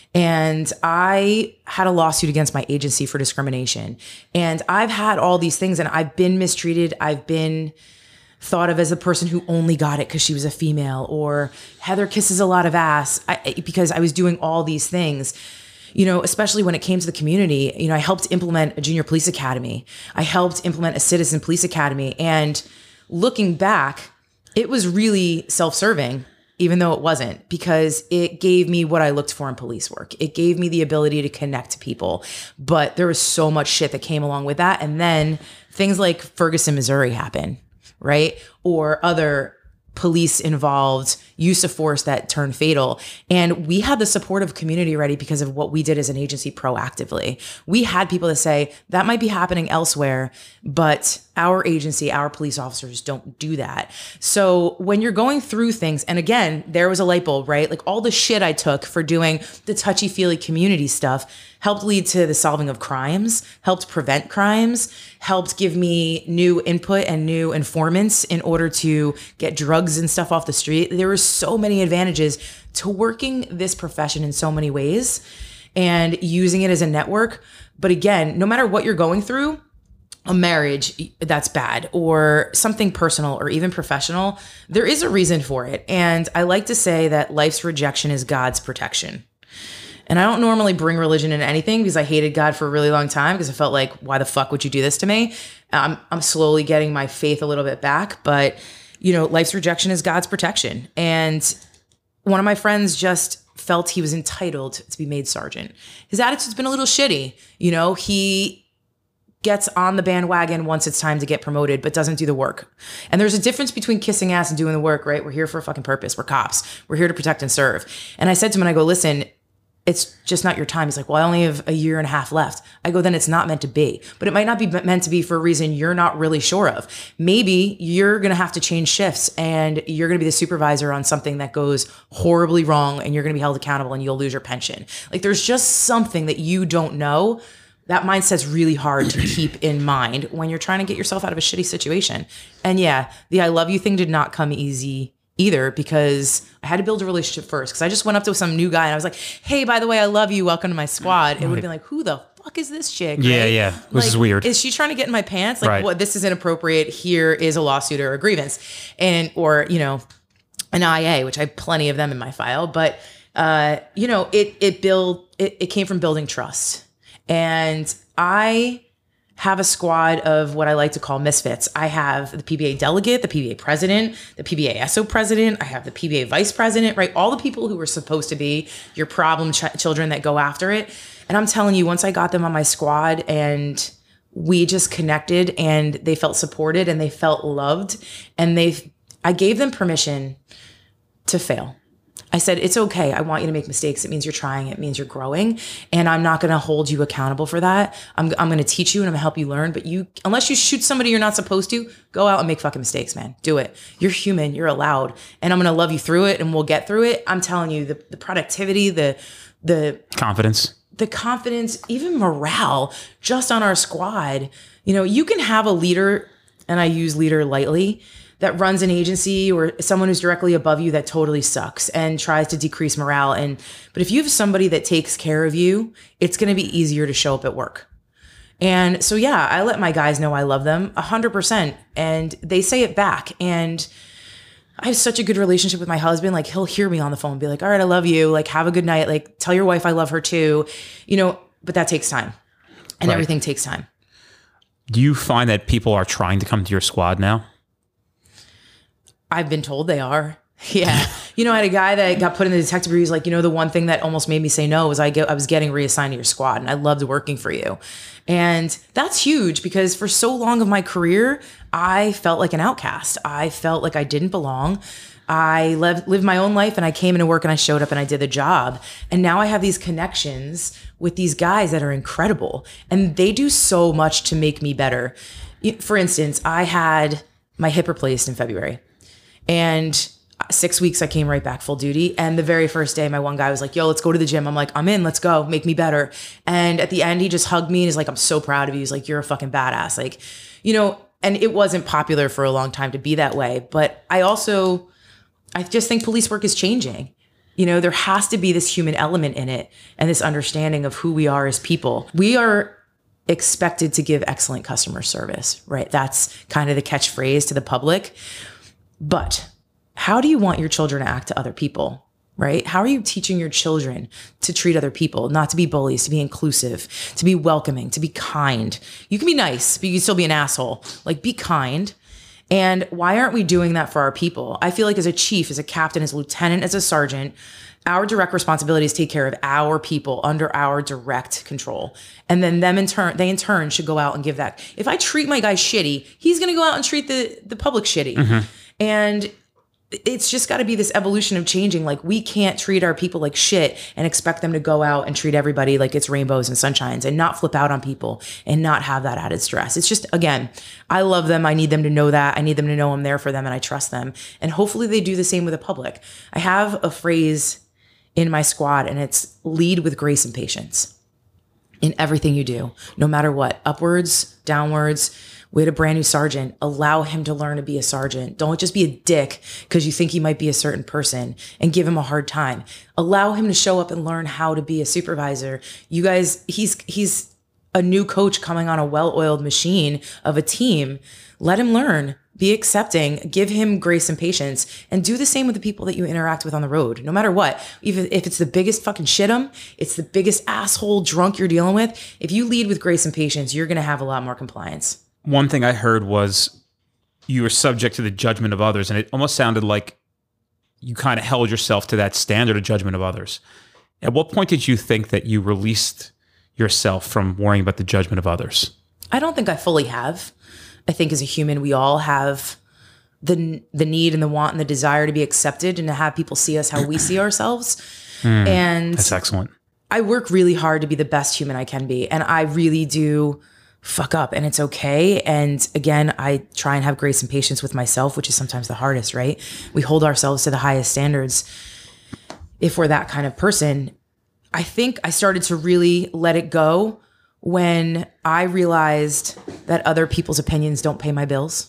And I had a lawsuit against my agency for discrimination. And I've had all these things and I've been mistreated. I've been thought of as a person who only got it because she was a female, or Heather kisses a lot of ass because I was doing all these things. Especially when it came to the community, I helped implement a junior police academy. I helped implement a citizen police academy. And looking back, it was really self-serving, even though it wasn't, because it gave me what I looked for in police work. It gave me the ability to connect to people. But there was so much shit that came along with that. And then things like Ferguson, Missouri happen, right? Or other police involved use of force that turned fatal. And we had the support of community already because of what we did as an agency proactively. We had people that say that might be happening elsewhere, but our agency, our police officers don't do that. So when you're going through things, and again, there was a light bulb, right? Like all the shit I took for doing the touchy-feely community stuff helped lead to the solving of crimes, helped prevent crimes, helped give me new input and new informants in order to get drugs and stuff off the street. There were so many advantages to working this profession in so many ways and using it as a network. But again, no matter what you're going through, a marriage that's bad or something personal or even professional, there is a reason for it. And I like to say that life's rejection is God's protection. And I don't normally bring religion into anything because I hated God for a really long time because I felt like, why the fuck would you do this to me? I'm slowly getting my faith a little bit back, but you know, life's rejection is God's protection. And one of my friends just felt he was entitled to be made sergeant. His attitude's been a little shitty. You know, he gets on the bandwagon once it's time to get promoted, but doesn't do the work. And there's a difference between kissing ass and doing the work, right? We're here for a fucking purpose. We're cops. We're here to protect and serve. And I said to him, and I go, listen, it's just not your time. He's like, well, I only have a year and a half left. I go, then it's not meant to be. But it might not be meant to be for a reason you're not really sure of. Maybe you're going to have to change shifts and you're going to be the supervisor on something that goes horribly wrong and you're going to be held accountable and you'll lose your pension. Like there's just something that you don't know. That mindset's really hard to keep in mind when you're trying to get yourself out of a shitty situation. And yeah, the I love you thing did not come easy either because I had to build a relationship first. Because I just went up to some new guy and I was like, hey, by the way, I love you. Welcome to my squad. It would have been like, who the fuck is this chick? Yeah, right? yeah. This is weird. Is she trying to get in my pants? Like, Right. what? This is inappropriate. Here is a lawsuit or a grievance. And, or, you know, an IA, which I have plenty of them in my file. But, you know, it came from building trust. And I have a squad of what I like to call misfits. I have the PBA delegate, the PBA president, the PBA SO president. I have the PBA vice president, right? All the people who were supposed to be your problem children that go after it. And I'm telling you, once I got them on my squad and we just connected and they felt supported and they felt loved and I gave them permission to fail. I said, it's okay. I want you to make mistakes. It means you're trying. It means you're growing. And I'm not going to hold you accountable for that. I'm going to teach you and I'm going to help you learn. But unless you shoot somebody you're not supposed to, go out and make fucking mistakes, man. Do it. You're human. You're allowed. And I'm going to love you through it and we'll get through it. I'm telling you, the productivity, the Confidence. the confidence, even morale just on our squad. You know, you can have a leader, and I use leader lightly, that runs an agency or someone who's directly above you that totally sucks and tries to decrease morale. But if you have somebody that takes care of you, it's going to be easier to show up at work. And so, yeah, I let my guys know I love them 100% and they say it back. And I have such a good relationship with my husband. Like he'll hear me on the phone and be like, all right, I love you. Like, have a good night. Like, tell your wife I love her too, you know, but that takes time and everything takes time. Do you find that people are trying to come to your squad now? I've been told they are. Yeah. You know, I had a guy that got put in the detective bureau. He's like, you know, the one thing that almost made me say no was I was getting reassigned to your squad and I loved working for you. And that's huge because for so long of my career, I felt like an outcast. I felt like I didn't belong. I lived my own life and I came into work and I showed up and I did the job. And now I have these connections with these guys that are incredible and they do so much to make me better. For instance, I had my hip replaced in February. And 6 weeks, I came right back full duty. And the very first day, my one guy was like, yo, let's go to the gym. I'm like, I'm in, let's go, make me better. And at the end, he just hugged me and he's like, I'm so proud of you. He's like, you're a fucking badass. Like, you know, and it wasn't popular for a long time to be that way. But I just think police work is changing. You know, there has to be this human element in it and this understanding of who we are as people. We are expected to give excellent customer service, right? That's kind of the catchphrase to the public. But how do you want your children to act to other people, right? How are you teaching your children to treat other people, not to be bullies, to be inclusive, to be welcoming, to be kind? You can be nice, but you can still be an asshole. Like, be kind. And why aren't we doing that for our people? I feel like as a chief, as a captain, as a lieutenant, as a sergeant, our direct responsibility is to take care of our people under our direct control. And then they in turn should go out and give that. If I treat my guy shitty, he's going to go out and treat the public shitty. Mm-hmm. And it's just got to be this evolution of changing. Like, we can't treat our people like shit and expect them to go out and treat everybody like it's rainbows and sunshines and not flip out on people and not have that added stress. It's just, again, I love them. I need them to know that. I need them to know I'm there for them and I trust them. And hopefully they do the same with the public. I have a phrase in my squad and it's lead with grace and patience in everything you do, no matter what, upwards, downwards. We had a brand new sergeant. Allow him to learn to be a sergeant. Don't just be a dick because you think he might be a certain person and give him a hard time. Allow him to show up and learn how to be a supervisor. You guys, he's a new coach coming on a well-oiled machine of a team. Let him learn. be accepting, give him grace and patience, and do the same with the people that you interact with on the road, no matter what. Even if it's the biggest fucking shitum, it's the biggest asshole drunk you're dealing with. If you lead with grace and patience, you're going to have a lot more compliance. One thing I heard was you were subject to the judgment of others, and it almost sounded like you kind of held yourself to that standard of judgment of others. At what point did you think that you released yourself from worrying about the judgment of others? I don't think I fully have. I think as a human, we all have the need and the want and the desire to be accepted and to have people see us how we see ourselves. And That's excellent. I work really hard to be the best human I can be. And I really do fuck up, and it's okay. And again, I try and have grace and patience with myself, which is sometimes the hardest, right? We hold ourselves to the highest standards if we're that kind of person. I think I started to really let it go when I realized that other people's opinions don't pay my bills,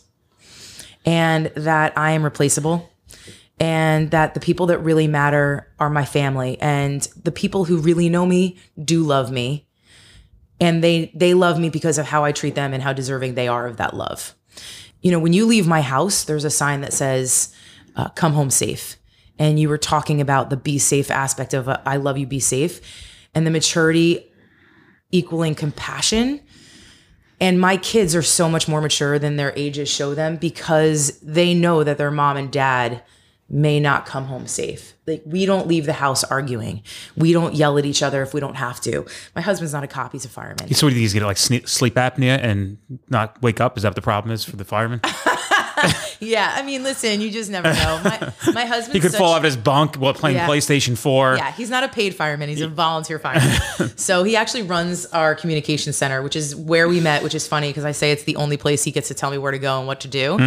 and that I am replaceable, and that the people that really matter are my family, and the people who really know me do love me. And they love me because of how I treat them and how deserving they are of that love. You know, when you leave my house, there's a sign that says, come home safe. And you were talking about the be safe aspect of I love you, be safe. And the maturity equaling compassion. And my kids are so much more mature than their ages show them, because they know that their mom and dad may not come home safe. Like, we don't leave the house arguing. We don't yell at each other if we don't have to. My husband's not a cop, he's a fireman. So what do you get, like sleep apnea and not wake up? Is that what the problem is for the fireman? Yeah, I mean, listen, you just never know. My husband, He could fall out of his bunk while playing Yeah. PlayStation 4. Yeah, he's not a paid fireman. He's a volunteer fireman. So he actually runs our communication center, which is where we met, which is funny because I say it's the only place he gets to tell me where to go and what to do.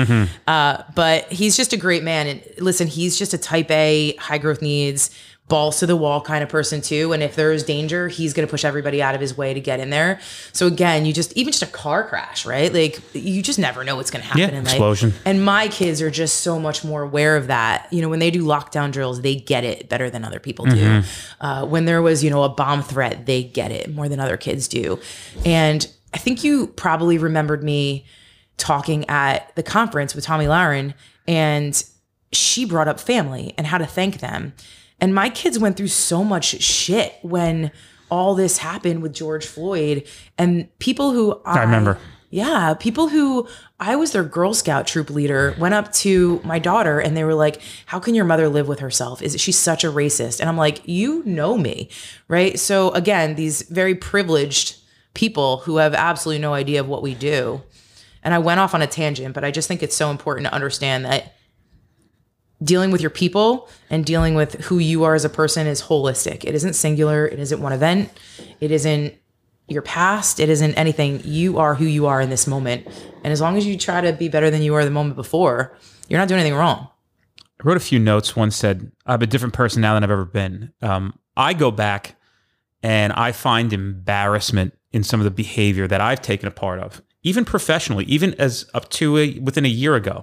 But he's just a great man. And listen, he's just a type A, high growth needs, balls to the wall kind of person too. And if there is danger, he's going to push everybody out of his way to get in there. So again, even just a car crash, right? Like, you just never know what's going to happen in life. Explosion. And my kids are just so much more aware of that. You know, when they do lockdown drills, they get it better than other people do. When there was, a bomb threat, they get it more than other kids do. And I think you probably remembered me talking at the conference with Tomi Lahren, and she brought up family and how to thank them. And my kids went through so much shit when all this happened with George Floyd, and people who I remember. Yeah, people who I was their Girl Scout troop leader went up to my daughter and they were like, how can your mother live with herself? She's such a racist? And I'm like, you know me, right? So again, these very privileged people who have absolutely no idea of what we do. And I went off on a tangent, but I just think it's so important to understand that dealing with your people and dealing with who you are as a person is holistic. It isn't singular. It isn't one event. It isn't your past. It isn't anything. You are who you are in this moment. And as long as you try to be better than you were the moment before, you're not doing anything wrong. I wrote a few notes. One said, I'm a different person now than I've ever been. I go back and I find embarrassment in some of the behavior that I've taken a part of, even professionally, even as up to within a year ago.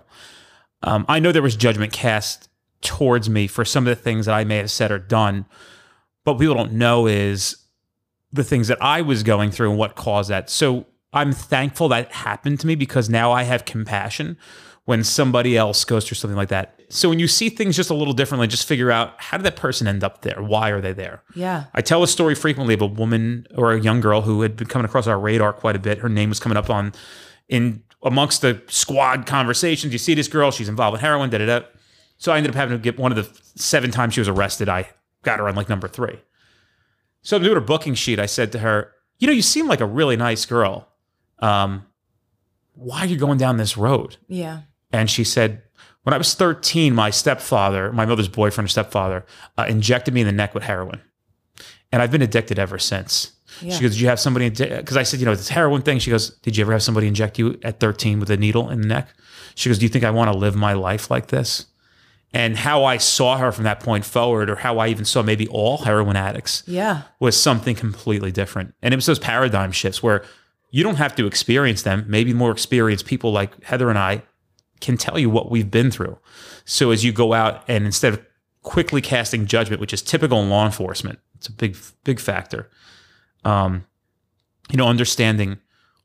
I know there was judgment cast towards me for some of the things that I may have said or done, but what people don't know is the things that I was going through and what caused that. So I'm thankful that happened to me, because now I have compassion when somebody else goes through something like that. So when you see things just a little differently, just figure out, how did that person end up there? Why are they there? Yeah. I tell a story frequently of a woman or a young girl who had been coming across our radar quite a bit. Her name was coming up in amongst the squad conversations. You see this girl, she's involved with heroin, da-da-da. So I ended up having to get one of the 7 times she was arrested. I got her on like number 3. So I'm doing her booking sheet. I said to her, you seem like a really nice girl. Why are you going down this road? Yeah. And she said, when I was 13, my stepfather, my mother's boyfriend or stepfather, injected me in the neck with heroin. And I've been addicted ever since. Yeah. She goes, did you have somebody, because I said, this heroin thing. She goes, did you ever have somebody inject you at 13 with a needle in the neck? She goes, do you think I want to live my life like this? And how I saw her from that point forward, or how I even saw maybe all heroin addicts, was something completely different. And it was those paradigm shifts where you don't have to experience them. Maybe more experienced people like Heather and I can tell you what we've been through. So as you go out, and instead of quickly casting judgment, which is typical in law enforcement, it's a big, big factor. Understanding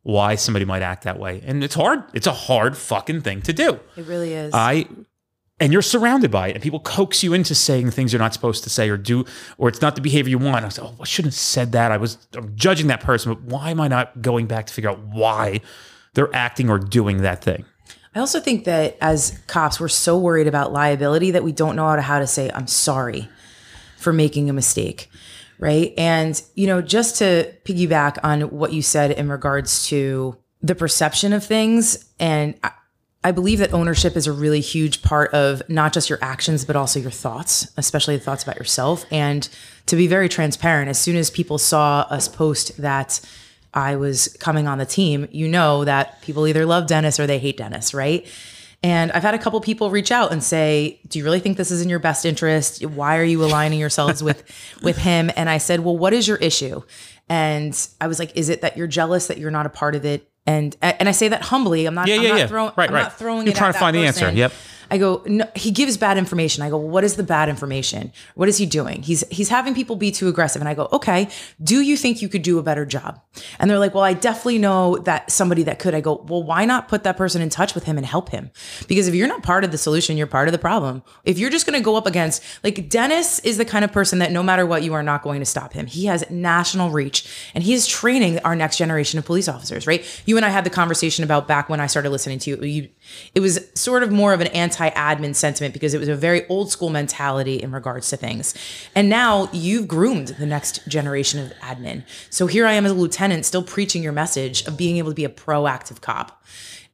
why somebody might act that way. And it's hard. It's a hard fucking thing to do. It really is. And you're surrounded by it, and people coax you into saying things you're not supposed to say or do, or it's not the behavior you want. I was like, oh, I shouldn't have said that. I'm judging that person, but why am I not going back to figure out why they're acting or doing that thing? I also think that as cops, we're so worried about liability that we don't know how to say, I'm sorry for making a mistake, right? And, just to piggyback on what you said in regards to the perception of things, and I believe that ownership is a really huge part of not just your actions, but also your thoughts, especially the thoughts about yourself. And to be very transparent, as soon as people saw us post that I was coming on the team, that people either love Dennis or they hate Dennis, right? And I've had a couple people reach out and say, do you really think this is in your best interest? Why are you aligning yourselves with him? And I said, well, what is your issue? And I was like, is it that you're jealous that you're not a part of it? And I say that humbly. I'm not throwing You're it trying to find the answer. Yep. I go, no, he gives bad information. I go, well, what is the bad information? What is he doing? He's having people be too aggressive. And I go, okay, do you think you could do a better job? And they're like, well, I definitely know that somebody that could. I go, well, why not put that person in touch with him and help him? Because if you're not part of the solution, you're part of the problem. If you're just going to go up against, like, Dennis is the kind of person that no matter what, you are not going to stop him. He has national reach, and he is training our next generation of police officers, right? You and I had the conversation about back when I started listening to you. It was sort of more of an anti-admin sentiment because it was a very old school mentality in regards to things. And now you've groomed the next generation of admin. So here I am as a lieutenant still preaching your message of being able to be a proactive cop.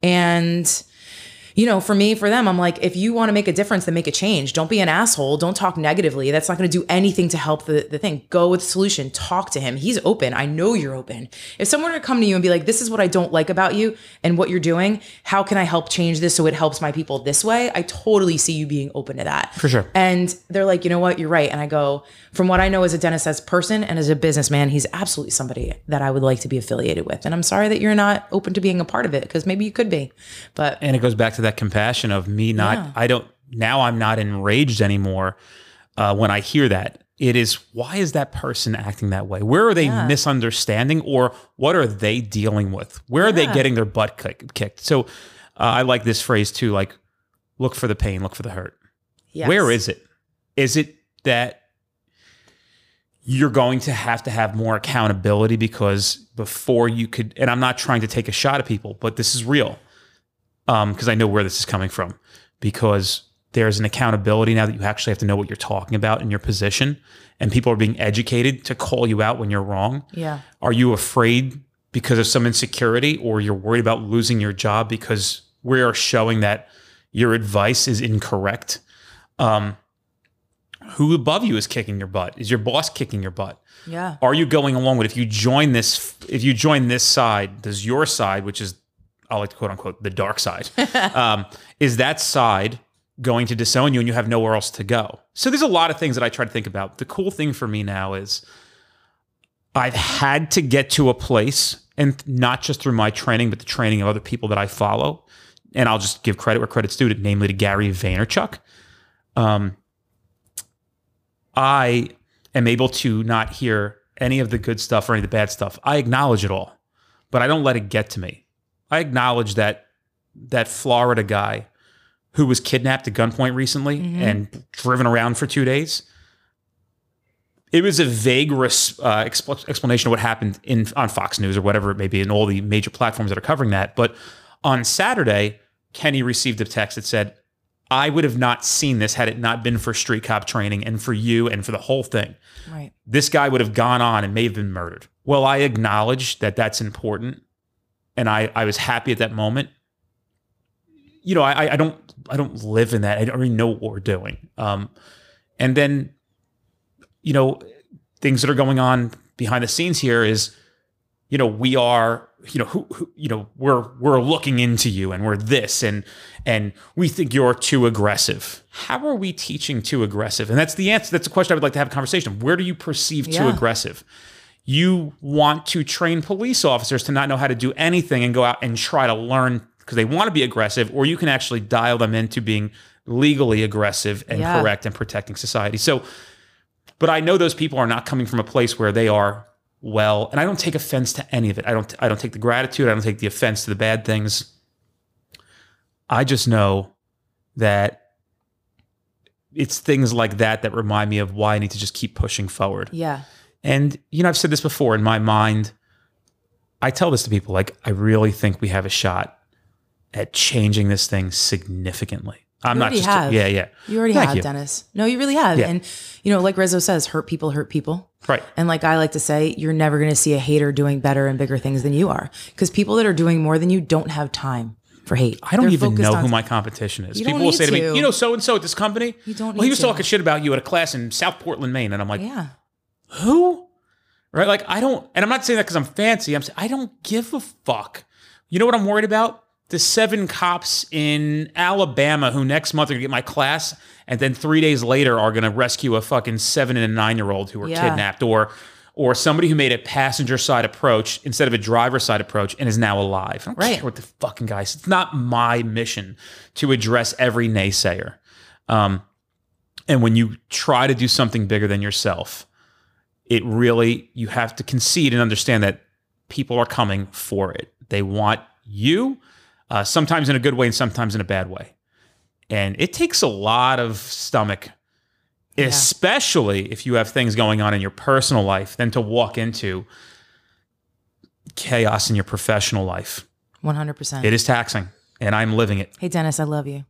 And for me, for them, I'm like, if you want to make a difference, then make a change. Don't be an asshole. Don't talk negatively. That's not going to do anything to help the thing. Go with the solution. Talk to him. He's open. I know you're open. If someone were to come to you and be like, this is what I don't like about you and what you're doing, how can I help change this so it helps my people this way? I totally see you being open to that. For sure. And they're like, you know what? You're right. And I go, from what I know as a Dennis as a person and as a businessman, he's absolutely somebody that I would like to be affiliated with. And I'm sorry that you're not open to being a part of it, because maybe you could be. And it goes back to that compassion of me not, now I'm not enraged anymore when I hear that. It is, why is that person acting that way? Where are they misunderstanding, or what are they dealing with? Where are they getting their butt kicked? So I like this phrase too, like, look for the pain, look for the hurt. Yes. Where is it? Is it that you're going to have more accountability? Because before you could, and I'm not trying to take a shot at people, but this is real. Because I know where this is coming from, because there's an accountability now that you actually have to know what you're talking about in your position, and people are being educated to call you out when you're wrong. Yeah. Are you afraid because of some insecurity, or you're worried about losing your job because we are showing that your advice is incorrect? Who above you is kicking your butt? Is your boss kicking your butt? Yeah. Are you going along with, if you join this side, does your side, which is, I like to quote unquote, the dark side, is that side going to disown you and you have nowhere else to go? So there's a lot of things that I try to think about. The cool thing for me now is I've had to get to a place, and not just through my training, but the training of other people that I follow. And I'll just give credit where credit's due, namely to Gary Vaynerchuk. I am able to not hear any of the good stuff or any of the bad stuff. I acknowledge it all, but I don't let it get to me. I acknowledge that Florida guy who was kidnapped at gunpoint recently and driven around for 2 days. It was a vague explanation of what happened on Fox News or whatever it may be, in all the major platforms that are covering that. But on Saturday, Kenny received a text that said, I would have not seen this had it not been for street cop training and for you and for the whole thing. Right. This guy would have gone on and may have been murdered. Well, I acknowledge that that's important, and I was happy at that moment. I don't live in that. I don't really know what we're doing. And then, things that are going on behind the scenes here is, we are, we're looking into you, and we're this, and we think you're too aggressive. How are we teaching too aggressive? And that's the answer. That's a question I would like to have a conversation. Where do you perceive too aggressive? You want to train police officers to not know how to do anything and go out and try to learn because they want to be aggressive, or you can actually dial them into being legally aggressive and correct and protecting society. So, but I know those people are not coming from a place where they are well, and I don't take offense to any of it. I don't take the gratitude. I don't take the offense to the bad things. I just know that it's things like that that remind me of why I need to just keep pushing forward. Yeah. And, I've said this before in my mind. I tell this to people, like, I really think we have a shot at changing this thing significantly. I'm You not already just, have. yeah. You already Thank have, you. Dennis. No, you really have. Yeah. And, like Rizzo says, hurt people hurt people. Right. And like I like to say, you're never going to see a hater doing better and bigger things than you are. Because people that are doing more than you don't have time for hate. I don't They're even focused know on- who my competition is. You don't People will need say to me, to. so-and-so at this company? You don't Well, he need was to. talking shit about you at a class in South Portland, Maine. And I'm like, Yeah. who? Right? Like, I don't, and I'm not saying that because I'm fancy. I'm saying, I don't give a fuck. You know what I'm worried about? The 7 cops in Alabama who next month are going to get my class and then 3 days later are going to rescue a fucking 7 and a 9-year-old who were Yeah. kidnapped, or somebody who made a passenger side approach instead of a driver side approach and is now alive. I don't Right. care what the fucking guy says. It's not my mission to address every naysayer. And when you try to do something bigger than yourself, it really, you have to concede and understand that people are coming for it. They want you, sometimes in a good way and sometimes in a bad way. And it takes a lot of stomach, especially if you have things going on in your personal life, than to walk into chaos in your professional life. 100%. It is taxing, and I'm living it. Hey, Dennis, I love you.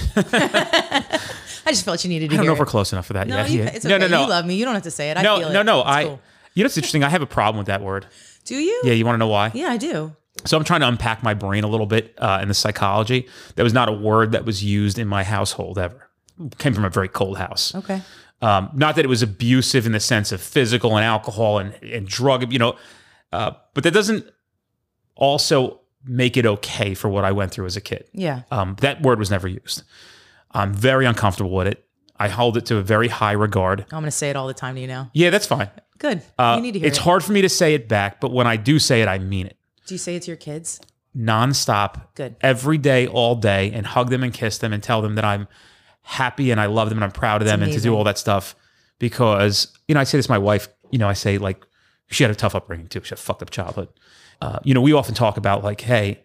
I just felt you needed to I don't hear know if it. we're close enough for that No, yet. it's okay. No. You love me. You don't have to say it. I No, feel no, it. no. It's cool. You know what's interesting? I have a problem with that word. Do you? Yeah, you want to know why? Yeah, I do. So I'm trying to unpack my brain a little bit in the psychology. That was not a word that was used in my household ever. Came from a very cold house. Okay. Not that it was abusive in the sense of physical and alcohol and drug, but that doesn't also make it okay for what I went through as a kid. Yeah. That word was never used. I'm very uncomfortable with it. I hold it to a very high regard. I'm going to say it all the time to you now. Yeah, that's fine. Good. You need to hear It's it. hard for me to say it back, but when I do say it, I mean it. Do you say it to your kids? Nonstop. Good. Every day, all day, and hug them and kiss them and tell them that I'm happy and I love them and I'm proud of them and to do amazing. all that stuff. Because, I say this to my wife, I say, like, she had a tough upbringing too. She had a fucked up childhood. We often talk about, like, hey,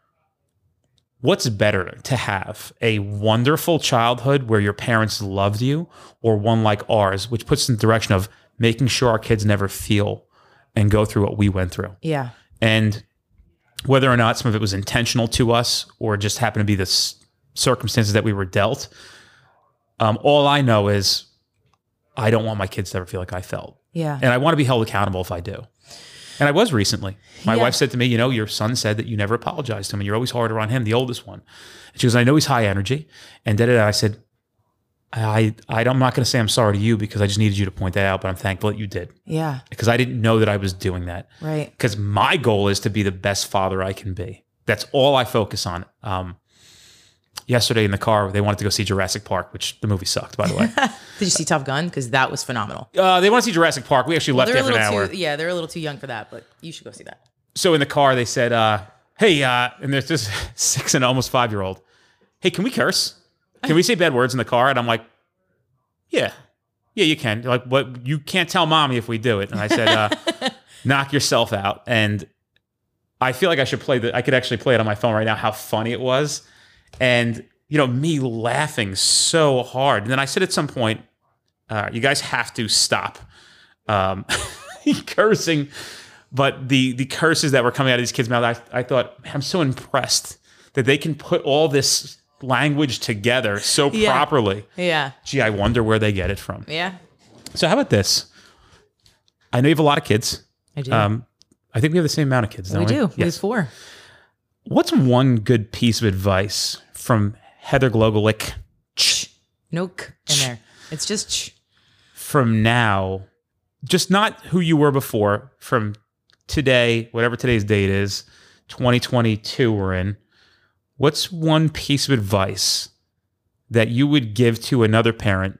what's better to have, a wonderful childhood where your parents loved you, or one like ours, which puts in the direction of making sure our kids never feel and go through what we went through. Yeah. And whether or not some of it was intentional to us or just happened to be the circumstances that we were dealt, all I know is I don't want my kids to ever feel like I felt. Yeah. And I want to be held accountable if I do. And I was recently. My Yeah. wife said to me, your son said that you never apologized to him and you're always harder on him, the oldest one. And she goes, I know he's high energy. And I said, I'm not going to say I'm sorry to you because I just needed you to point that out, but I'm thankful that you did. Yeah. Because I didn't know that I was doing that. Right. Because my goal is to be the best father I can be. That's all I focus on. Yesterday in the car, they wanted to go see Jurassic Park, which the movie sucked, by the way. Did you see Top Gun? Because that was phenomenal. They want to see Jurassic Park. We actually left They're a after an little hour. they're a little too young for that, but you should go see that. So in the car, they said, hey, and there's this 6 and almost 5-year-old. Hey, can we curse? Can we say bad words in the car? And I'm like, yeah, you can. They're like, what? You can't tell mommy if we do it. And I said, knock yourself out. And I feel like I could actually play it on my phone right now, how funny it was. And, me laughing so hard. And then I said at some point, you guys have to stop cursing. But the curses that were coming out of these kids' mouths, I thought, man, I'm so impressed that they can put all this language together so Yeah. properly. Yeah. Gee, I wonder where they get it from. Yeah. So how about this? I know you have a lot of kids. I do. I think we have the same amount of kids, don't we we? do. We have Yes. 4. What's one good piece of advice from Heather Glogolick No k in there. It's just ch. from now, just not who you were before, from today, whatever today's date is, 2022 we're in, what's one piece of advice that you would give to another parent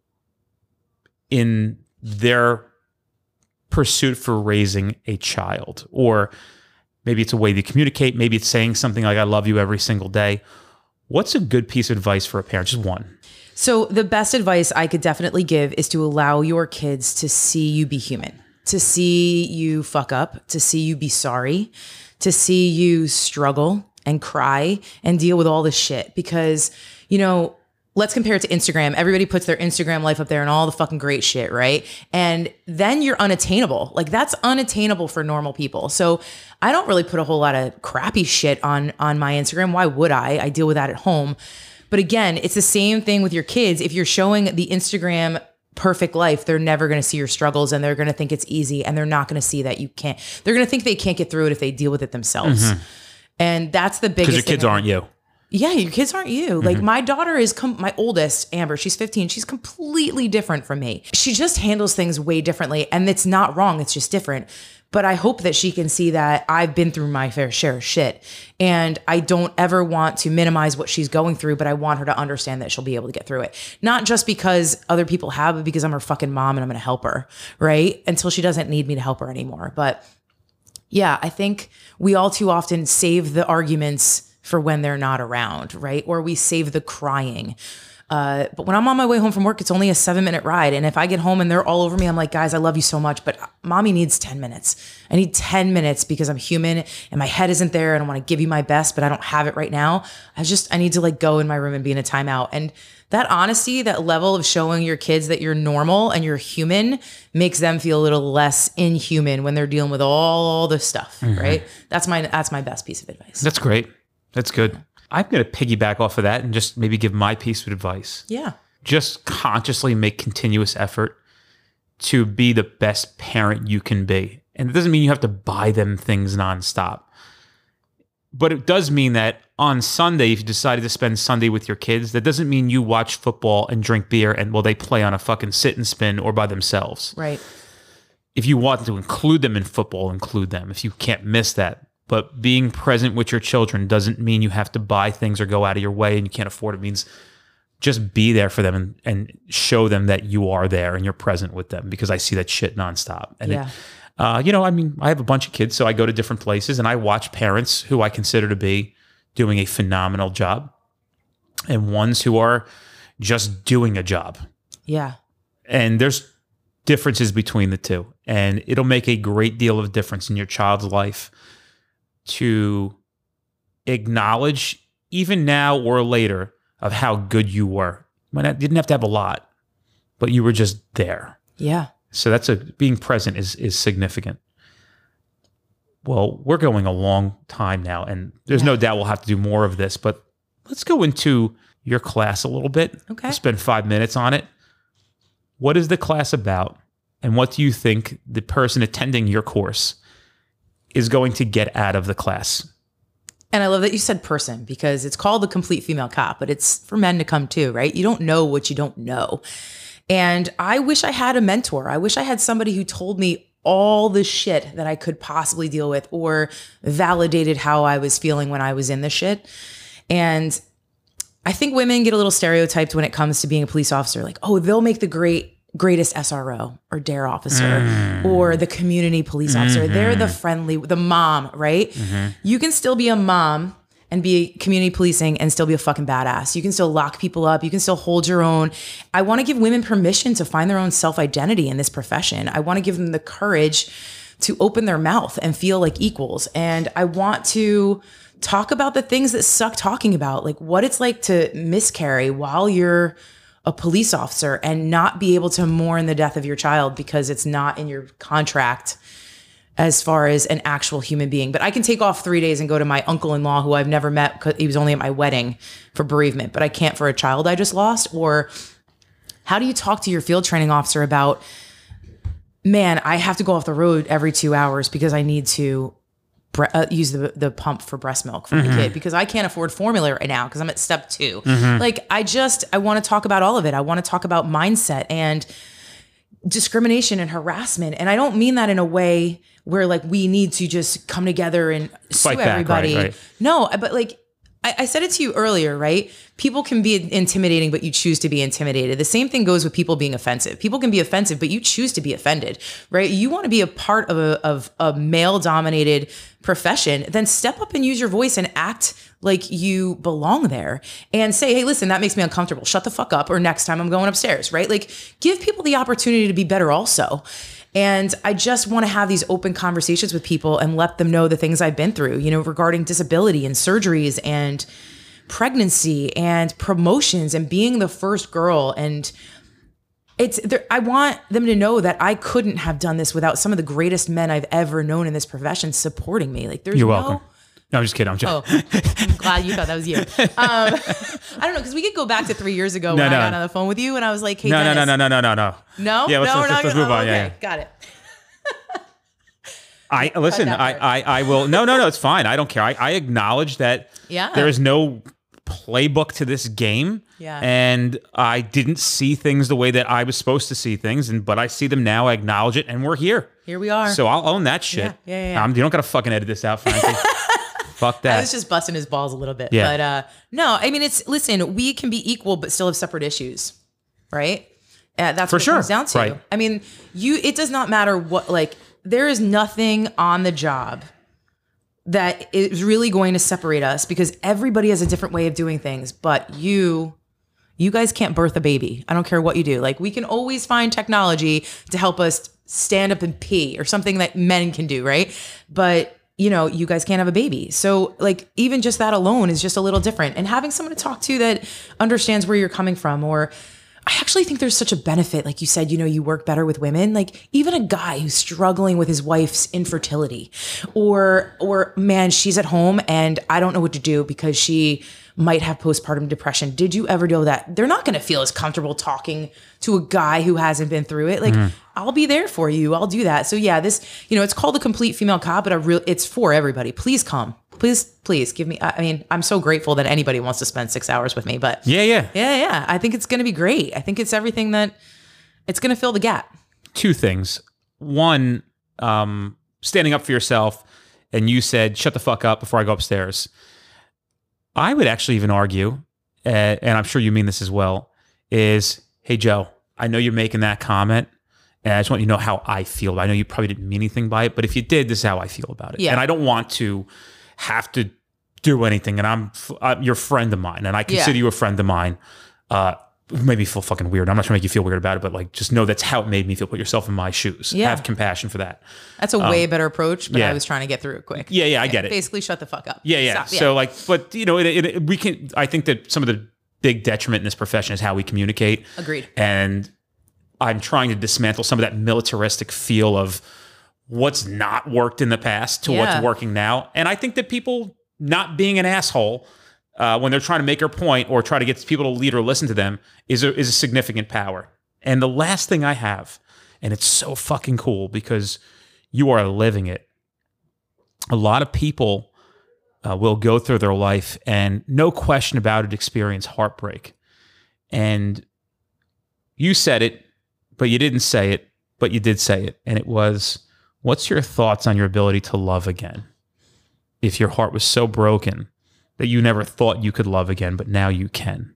in their pursuit for raising a child? Or maybe it's a way to communicate, maybe it's saying something like, I love you every single day. What's a good piece of advice for a parent? Just one. So the best advice I could definitely give is to allow your kids to see you be human. to see you fuck up, to see you be sorry, to see you struggle and cry and deal with all this shit. Because, you know, let's compare it to Instagram. Everybody puts their Instagram life up there and all the fucking great shit, right? And then you're unattainable. Like, that's unattainable for normal people. So I don't really put a whole lot of crappy shit on my Instagram. Why would I? I deal with that at home. But again, it's the same thing with your kids. If you're showing the Instagram perfect life, they're never going to see your struggles, and they're going to think it's easy, and they're not going to see that you can't. They're going to think they can't get through it if they deal with it themselves. And that's the biggest thing. Because your kids aren't you. Yeah, your kids aren't you. Like, my daughter is, my oldest, Amber, she's 15. She's completely different from me. She just handles things way differently. And it's not wrong. It's just different. But I hope that she can see that I've been through my fair share of shit. And I don't ever want to minimize what she's going through, but I want her to understand that she'll be able to get through it. Not just because other people have, but because I'm her fucking mom and I'm going to help her, right? Until she doesn't need me to help her anymore. But yeah, I think we all too often save the arguments for when they're not around, right? Or we save the crying. But when I'm on my way home from work, it's only a 7-minute ride. And if I get home and they're all over me, I'm like, guys, I love you so much, but mommy needs 10 minutes. I need 10 minutes because I'm human and my head isn't there and I want to give you my best, but I don't have it right now. I need to like go in my room and be in a timeout. And that honesty, that level of showing your kids that you're normal and you're human makes them feel a little less inhuman when they're dealing with all this stuff, right? That's my best piece of advice. That's great. That's good. I'm going to piggyback off of that and just maybe give my piece of advice. Yeah. Just consciously make continuous effort to be the best parent you can be. And it doesn't mean you have to buy them things nonstop. But it does mean that on Sunday, if you decided to spend Sunday with your kids, that doesn't mean you watch football and drink beer and, well, they play on a fucking sit and spin or by themselves. Right. If you want to include them in football, include them. If you can't miss that. But being present with your children doesn't mean you have to buy things or go out of your way and you can't afford it. It means just be there for them and show them that you are there and you're present with them, because I see that shit nonstop. And yeah. I have a bunch of kids, so I go to different places and I watch parents who I consider to be doing a phenomenal job and ones who are just doing a job. Yeah. And there's differences between the two. And it'll make a great deal of difference in your child's life to acknowledge, even now or later, of how good you were. You didn't have to have a lot, but you were just there. Yeah. So being present is significant. Well, we're going a long time now, and there's no doubt we'll have to do more of this, but let's go into your class a little bit. Okay. We'll spend 5 minutes on it. What is the class about, and what do you think the person attending your course is going to get out of the class? And I love that you said person, because it's called the Complete Female Cop, but it's for men to come too, right? You don't know what you don't know. And I wish I had a mentor. I wish I had somebody who told me all the shit that I could possibly deal with or validated how I was feeling when I was in the shit. And I think women get a little stereotyped when it comes to being a police officer. Like, oh, they'll make the greatest SRO or DARE officer or the community police officer. They're the friendly, the mom, right? You can still be a mom and be community policing and still be a fucking badass. You can still lock people up. You can still hold your own. I want to give women permission to find their own self-identity in this profession. I want to give them the courage to open their mouth and feel like equals. And I want to talk about the things that suck talking about, like what it's like to miscarry while you're a police officer and not be able to mourn the death of your child because it's not in your contract as far as an actual human being. But I can take off 3 days and go to my uncle-in-law, who I've never met because he was only at my wedding, for bereavement, but I can't for a child I just lost. Or how do you talk to your field training officer about, man, I have to go off the road every 2 hours because I need to use the pump for breast milk for my kid because I can't afford formula right now because I'm at step 2. Like, I want to talk about all of it. I want to talk about mindset and discrimination and harassment. And I don't mean that in a way where like we need to just come together and sue Fight back, everybody. right. No, but like I said it to you earlier, right? People can be intimidating, but you choose to be intimidated. The same thing goes with people being offensive. People can be offensive, but you choose to be offended, right? You want to be a part of a male-dominated profession, then step up and use your voice and act like you belong there and say, hey, listen, that makes me uncomfortable. Shut the fuck up, or next time I'm going upstairs, right? Like, give people the opportunity to be better also. And I just want to have these open conversations with people and let them know the things I've been through, you know, regarding disability and surgeries and pregnancy and promotions and being the first girl. And I want them to know that I couldn't have done this without some of the greatest men I've ever known in this profession supporting me. Like, there's You're welcome. No, I'm just kidding. I'm joking. Oh, I'm glad you thought that was you. I don't know, because we could go back to 3 years ago when I got on the phone with you and I was like, hey, Dennis. No. No? Yeah, let's move on. Okay, Yeah. got it. I will. No, it's fine. I don't care. I acknowledge that there is no playbook to this game. Yeah. And I didn't see things the way that I was supposed to see things, but I see them now. I acknowledge it, and we're here. Here we are. So I'll own that shit. Yeah. You don't gotta fucking edit this out, Frankie. Fuck that. I was just busting his balls a little bit. Yeah. But no, I mean, listen, we can be equal, but still have separate issues, right? That's what it comes down to. Right. I mean, it does not matter what, like, there is nothing on the job that is really going to separate us because everybody has a different way of doing things. But you guys can't birth a baby. I don't care what you do. Like, we can always find technology to help us stand up and pee or something that men can do, right? But you know, you guys can't have a baby. So like, even just that alone is just a little different. And having someone to talk to that understands where you're coming from, or I actually think there's such a benefit. Like you said, you know, you work better with women, like even a guy who's struggling with his wife's infertility or man, she's at home and I don't know what to do because she might have postpartum depression. Did you ever deal with that? They're not going to feel as comfortable talking to a guy who hasn't been through it. Like, I'll be there for you. I'll do that. So yeah, this, you know, it's called the Complete Female Cop, but it's for everybody. Please come. Please give me, I mean, I'm so grateful that anybody wants to spend 6 hours with me, but yeah. I think it's going to be great. I think it's everything that it's going to fill the gap. Two things. One, standing up for yourself, and you said, shut the fuck up before I go upstairs. I would actually even argue, and I'm sure you mean this as well, is, hey, Joe, I know you're making that comment, and I just want you to know how I feel. I know you probably didn't mean anything by it, but if you did, this is how I feel about it. Yeah. And I don't want to have to do anything, and I'm your friend of mine, and I consider you a friend of mine. Made me feel fucking weird. I'm not trying to make you feel weird about it, but like, just know that's how it made me feel. Put yourself in my shoes. Yeah. Have compassion for that. That's a way better approach, but yeah. I was trying to get through it quick. Yeah, I get it. Basically, shut the fuck up. Yeah. Stop. So like, but you know, we can. I think that some of the big detriment in this profession is how we communicate. Agreed. And I'm trying to dismantle some of that militaristic feel of what's not worked in the past to what's working now. And I think that people not being an asshole when they're trying to make their point or try to get people to lead or listen to them is a significant power. And the last thing I have, and it's so fucking cool because you are living it. A lot of people will go through their life and no question about it, experience heartbreak. And you said it, but you didn't say it, but you did say it. And it was, what's your thoughts on your ability to love again? If your heart was so broken that you never thought you could love again, but now you can.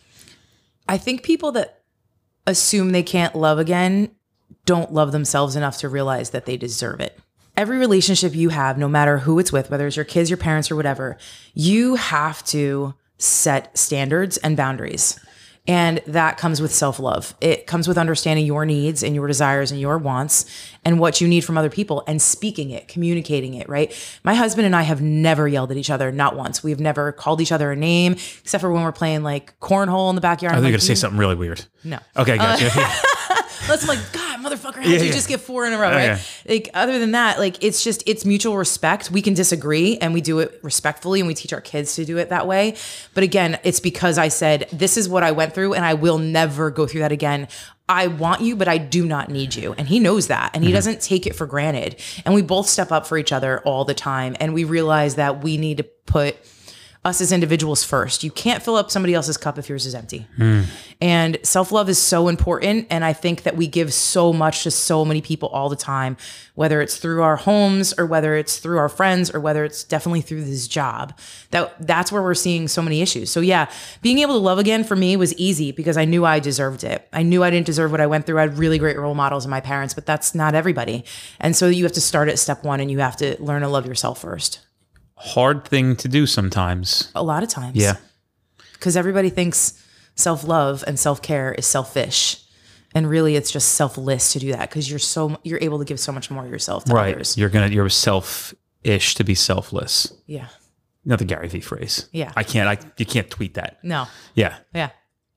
I think people that assume they can't love again don't love themselves enough to realize that they deserve it. Every relationship you have, no matter who it's with, whether it's your kids, your parents, or whatever, you have to set standards and boundaries. And that comes with self-love. It comes with understanding your needs and your desires and your wants and what you need from other people and speaking it, communicating it, right? My husband and I have never yelled at each other, not once. We've never called each other a name, except for when we're playing like cornhole in the backyard. I think you're going to say something really weird. No. Okay, gotcha. Unless I'm like, God, motherfucker, how'd you just get 4 in a row, right? Yeah. Like, other than that, like, it's mutual respect. We can disagree and we do it respectfully and we teach our kids to do it that way. But again, it's because I said, this is what I went through and I will never go through that again. I want you, but I do not need you. And he knows that. And he doesn't take it for granted. And we both step up for each other all the time. And we realize that we need to put us as individuals first. You can't fill up somebody else's cup if yours is empty. And self-love is so important. And I think that we give so much to so many people all the time, whether it's through our homes or whether it's through our friends or whether it's definitely through this job. That's where we're seeing so many issues. So yeah, being able to love again for me was easy because I knew I deserved it. I knew I didn't deserve what I went through. I had really great role models in my parents, but that's not everybody. And so you have to start at step 1 and you have to learn to love yourself first. Hard thing to do sometimes. A lot of times. Yeah. Because everybody thinks self-love and self-care is selfish. And really it's just selfless to do that because you're able to give so much more of yourself to others. You're selfish to be selfless. Yeah. Another Gary Vee phrase. Yeah. You can't tweet that. No. Yeah. Yeah.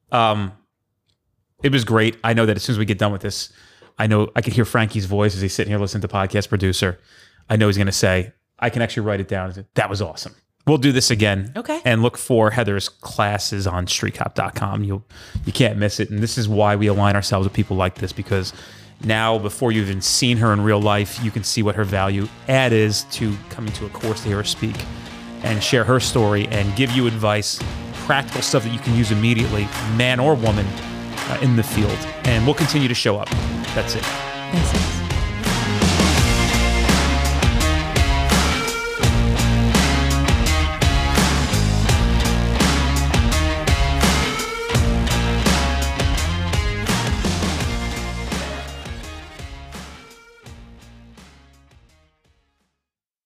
It was great. I know that as soon as we get done with this, I know I can hear Frankie's voice as he's sitting here listening to podcast producer. I know he's going to say, I can actually write it down. That was awesome. We'll do this again. Okay. And look for Heather's classes on streetcop.com. You can't miss it. And this is why we align ourselves with people like this, because now, before you've even seen her in real life, you can see what her value add is to coming to a course to hear her speak and share her story and give you advice, practical stuff that you can use immediately, man or woman, in the field. And we'll continue to show up. That's it. Thanks.